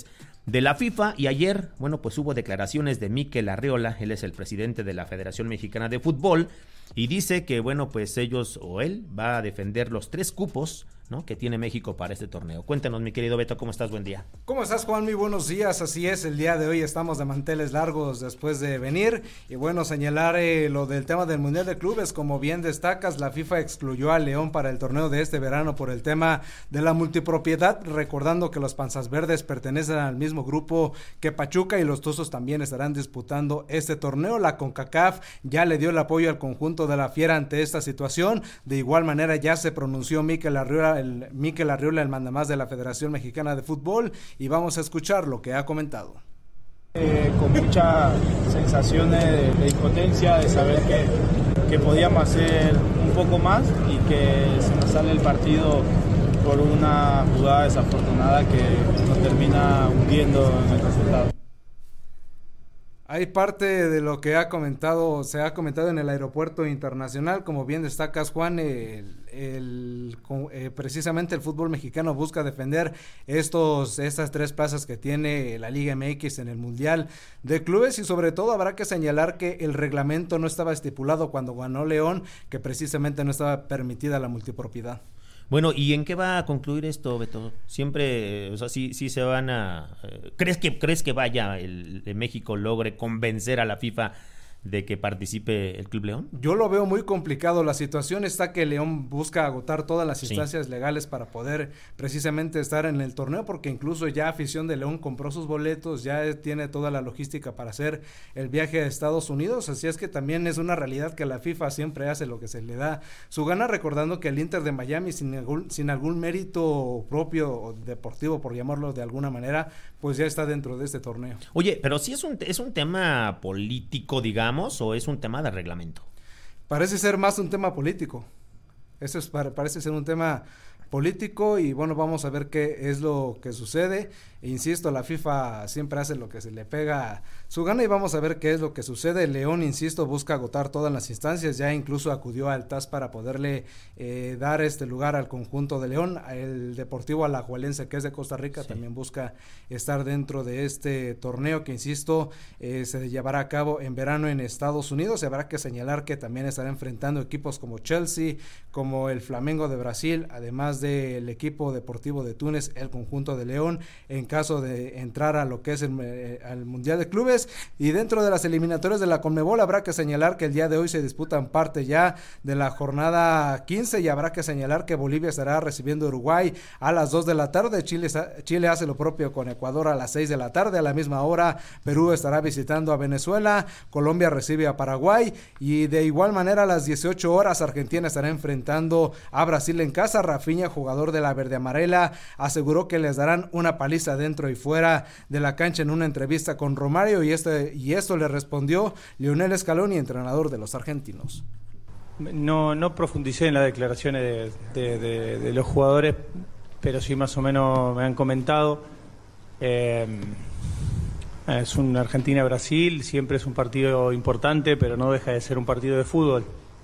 de la FIFA. Y ayer, bueno, pues hubo declaraciones de Mikel Arriola, él es el presidente de la Federación Mexicana de Fútbol, y dice que, bueno, pues ellos o él va a defender los tres cupos, ¿no?, que tiene México para este torneo. Cuéntanos, mi querido Beto, ¿cómo estás? Buen día. ¿Cómo estás, Juan? Muy buenos días. Así es, el día de hoy estamos de manteles largos después de venir. Y bueno, señalar eh, lo del tema del Mundial de Clubes. Como bien destacas, la FIFA excluyó a León para el torneo de este verano por el tema de la multipropiedad, recordando que los Panzas Verdes pertenecen al mismo grupo que Pachuca y los Tuzos también estarán disputando este torneo. La CONCACAF ya le dio el apoyo al conjunto de la Fiera ante esta situación. De igual manera ya se pronunció Mikel Arriola, el Mikel Arriola, el mandamás de la Federación Mexicana de Fútbol, y vamos a escuchar lo que ha comentado. Eh, con muchas sensaciones de, de impotencia, de saber que, que podíamos hacer un poco más y que se nos sale el partido por una jugada desafortunada que nos termina hundiendo en el resultado. Hay parte de lo que ha comentado, se ha comentado en el aeropuerto internacional, como bien destacas, Juan, el, el, eh, precisamente el fútbol mexicano busca defender estos, estas tres plazas que tiene la Liga M X en el Mundial de Clubes, y sobre todo habrá que señalar que el reglamento no estaba estipulado cuando ganó León, que precisamente no estaba permitida la multipropiedad. Bueno, ¿y en qué va a concluir esto, Beto? Siempre, o sea, sí, sí se van a... Eh, ¿crees que crees que vaya el, el México logre convencer a la FIFA de que participe el Club León? Yo lo veo muy complicado. La situación está que León busca agotar todas las instancias sí. legales para poder precisamente estar en el torneo, porque incluso ya afición de León compró sus boletos, ya tiene toda la logística para hacer el viaje a Estados Unidos, así es que también es una realidad que la FIFA siempre hace lo que se le da su gana, recordando que el Inter de Miami, sin algún, sin algún mérito propio o deportivo, por llamarlo de alguna manera, pues ya está dentro de este torneo. Oye, pero sí es un, es un tema político, digamos, o es un tema de reglamento. Parece ser más un tema político. Eso es, parece ser un tema político, y bueno, vamos a ver qué es lo que sucede. E insisto, la FIFA siempre hace lo que se le pega su gana, y vamos a ver qué es lo que sucede. León, insisto, busca agotar todas las instancias, ya incluso acudió al T A S para poderle eh, dar este lugar al conjunto de León. El Deportivo Alajuelense, que es de Costa Rica, sí. también busca estar dentro de este torneo que, insisto, eh, se llevará a cabo en verano en Estados Unidos. Y habrá que señalar que también estará enfrentando equipos como Chelsea, como el Flamengo de Brasil, además del equipo deportivo de Túnez, el conjunto de León, en caso de entrar a lo que es el eh, al Mundial de Clubes. Y dentro de las eliminatorias de la Conmebol habrá que señalar que el día de hoy se disputan parte ya de la jornada quince, y habrá que señalar que Bolivia estará recibiendo a Uruguay a las dos de la tarde, Chile, Chile hace lo propio con Ecuador a las seis de la tarde, a la misma hora Perú estará visitando a Venezuela, Colombia recibe a Paraguay, y de igual manera a las dieciocho horas Argentina estará enfrentando a Brasil en casa. Rafinha, jugador de la verde amarela, aseguró que les darán una paliza dentro y fuera de la cancha en una entrevista con Romario, y este y esto le respondió Lionel Scaloni, entrenador de los argentinos. No, no profundicé en las declaraciones de, de, de, de los jugadores, pero sí más o menos me han comentado. Eh, es un Argentina-Brasil, siempre es un partido importante, pero no deja de ser un partido de fútbol.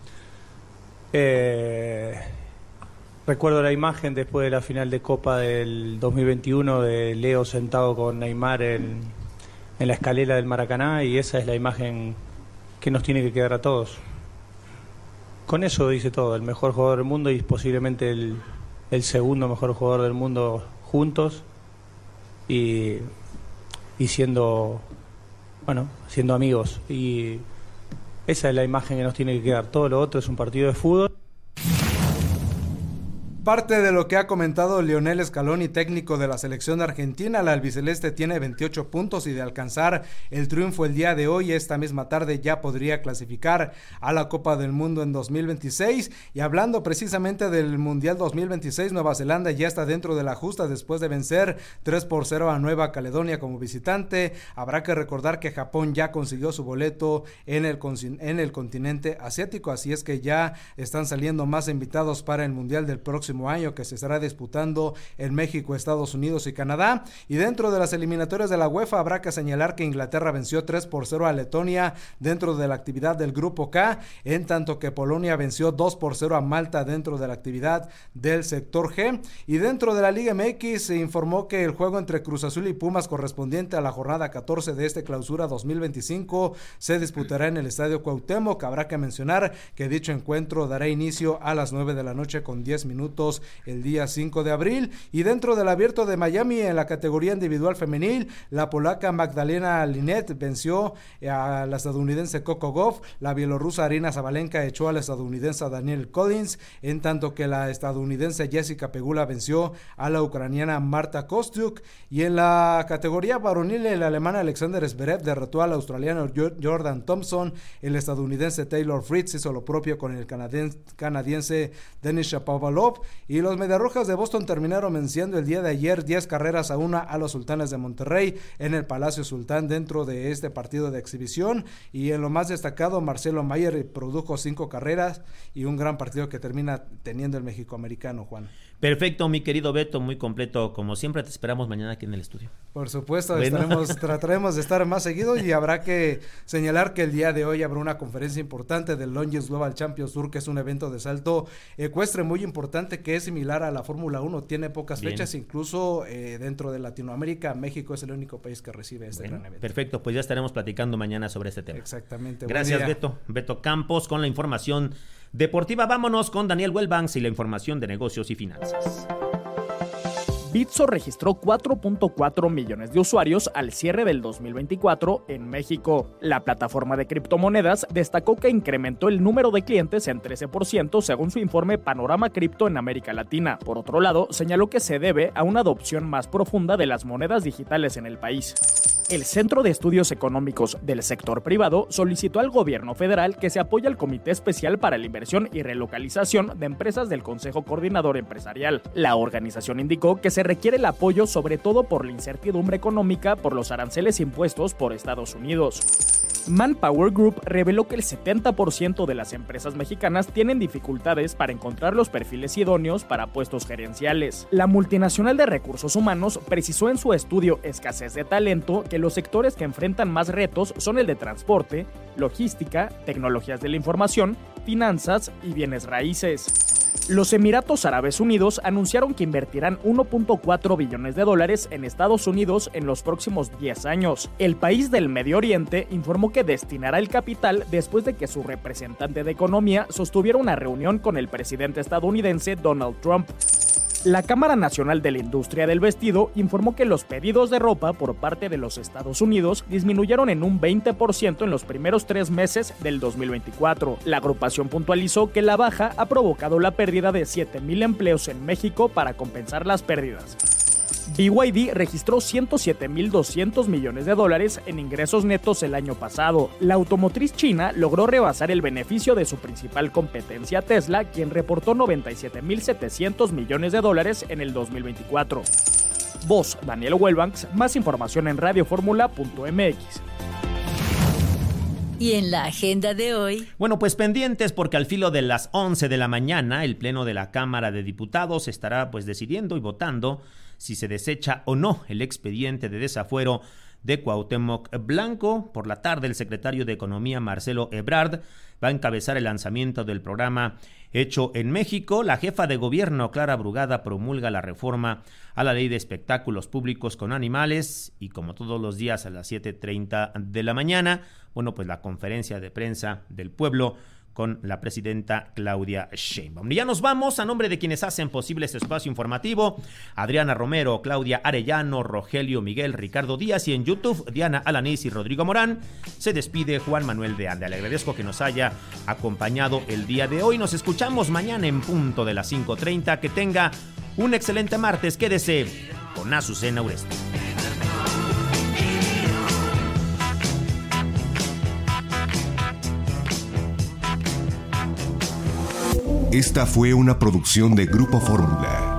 Eh, Recuerdo la imagen después de la final de Copa del dos mil veintiuno de Leo sentado con Neymar en, en la escalera del Maracaná, y esa es la imagen que nos tiene que quedar a todos. Con eso dice todo, el mejor jugador del mundo y posiblemente el, el segundo mejor jugador del mundo juntos, y, y siendo, bueno, siendo amigos. Y esa es la imagen que nos tiene que quedar. Todo lo otro es un partido de fútbol. Parte de lo que ha comentado Lionel Scaloni, técnico de la selección de Argentina. La albiceleste tiene veintiocho puntos, y de alcanzar el triunfo el día de hoy, esta misma tarde, ya podría clasificar a la Copa del Mundo en dos mil veintiséis. Y hablando precisamente del Mundial dos mil veintiséis, Nueva Zelanda ya está dentro de la justa después de vencer tres por cero a Nueva Caledonia como visitante. Habrá que recordar que Japón ya consiguió su boleto en el, en el continente asiático, así es que ya están saliendo más invitados para el Mundial del próximo próximo año, que se estará disputando en México, Estados Unidos y Canadá. Y dentro de las eliminatorias de la UEFA habrá que señalar que Inglaterra venció tres por cero a Letonia dentro de la actividad del Grupo K, en tanto que Polonia venció dos por cero a Malta dentro de la actividad del sector G. Y dentro de la Liga M X se informó que el juego entre Cruz Azul y Pumas correspondiente a la jornada catorce de este clausura dos mil veinticinco se disputará en el Estadio Cuauhtémoc. Habrá que mencionar que dicho encuentro dará inicio a las nueve de la noche con diez minutos el día cinco de abril. Y dentro del Abierto de Miami en la categoría individual femenil, la polaca Magdalena Linette venció a la estadounidense Coco Gauff, la bielorrusa Arina Zabalenka echó a la estadounidense Danielle Collins, en tanto que la estadounidense Jessica Pegula venció a la ucraniana Marta Kostyuk. Y en la categoría varonil, el alemán Alexander Zverev derrotó al australiano Jordan Thompson, el estadounidense Taylor Fritz hizo lo propio con el canadiense, canadiense Denis Shapovalov, y los Mediarrojas de Boston terminaron venciendo el día de ayer diez carreras a una a los Sultanes de Monterrey en el Palacio Sultán dentro de este partido de exhibición. Y en lo más destacado, Marcelo Mayer produjo cinco carreras y un gran partido que termina teniendo el mexicoamericano, Juan. Perfecto, mi querido Beto, muy completo como siempre. Te esperamos mañana aquí en el estudio. Por supuesto, bueno. estaremos, trataremos de estar más seguido, y habrá que señalar que el día de hoy habrá una conferencia importante del Longines Global Champions Tour, que es un evento de salto ecuestre muy importante, que es similar a la Fórmula uno, tiene pocas Bien. fechas, incluso eh, dentro de Latinoamérica, México es el único país que recibe este bueno, gran evento. Perfecto, pues ya estaremos platicando mañana sobre este tema. Exactamente. Gracias, Beto. Beto Campos con la información deportiva. Vámonos con Daniel Wellbanks y la información de negocios y finanzas. Bitso registró cuatro punto cuatro millones de usuarios al cierre del dos mil veinticuatro en México. La plataforma de criptomonedas destacó que incrementó el número de clientes en trece por ciento según su informe Panorama Cripto en América Latina. Por otro lado, señaló que se debe a una adopción más profunda de las monedas digitales en el país. El Centro de Estudios Económicos del Sector Privado solicitó al gobierno federal que se apoye al Comité Especial para la Inversión y Relocalización de Empresas del Consejo Coordinador Empresarial. La organización indicó que se requiere el apoyo sobre todo por la incertidumbre económica por los aranceles impuestos por Estados Unidos. Manpower Group reveló que el setenta por ciento de las empresas mexicanas tienen dificultades para encontrar los perfiles idóneos para puestos gerenciales. La multinacional de recursos humanos precisó en su estudio Escasez de Talento que los sectores que enfrentan más retos son el de transporte, logística, tecnologías de la información, finanzas y bienes raíces. Los Emiratos Árabes Unidos anunciaron que invertirán uno punto cuatro billones de dólares en Estados Unidos en los próximos diez años. El país del Medio Oriente informó que destinará el capital después de que su representante de economía sostuviera una reunión con el presidente estadounidense Donald Trump. La Cámara Nacional de la Industria del Vestido informó que los pedidos de ropa por parte de los Estados Unidos disminuyeron en un veinte por ciento en los primeros tres meses del dos mil veinticuatro. La agrupación puntualizó que la baja ha provocado la pérdida de siete mil empleos en México para compensar las pérdidas. B Y D registró ciento siete mil doscientos millones de dólares en ingresos netos el año pasado. La automotriz china logró rebasar el beneficio de su principal competencia Tesla, quien reportó noventa y siete mil setecientos millones de dólares en el dos mil veinticuatro. Voz Daniel Wellbanks, más información en radioformula punto m x. Y en la agenda de hoy... Bueno, pues pendientes porque al filo de las once de la mañana el Pleno de la Cámara de Diputados estará pues decidiendo y votando si se desecha o no el expediente de desafuero de Cuauhtémoc Blanco. Por la tarde el secretario de Economía Marcelo Ebrard va a encabezar el lanzamiento del programa Hecho en México. La jefa de gobierno Clara Brugada promulga la reforma a la ley de espectáculos públicos con animales y como todos los días a las siete treinta de la mañana, bueno pues la conferencia de prensa del pueblo con la presidenta Claudia Sheinbaum. Y ya nos vamos, a nombre de quienes hacen posible este espacio informativo, Adriana Romero, Claudia Arellano, Rogelio Miguel, Ricardo Díaz, y en YouTube, Diana Alanís y Rodrigo Morán, se despide Juan Manuel de Anda. Le agradezco que nos haya acompañado el día de hoy. Nos escuchamos mañana en punto de las cinco treinta. Que tenga un excelente martes. Quédese con Azucena Uresti. Esta fue una producción de Grupo Fórmula.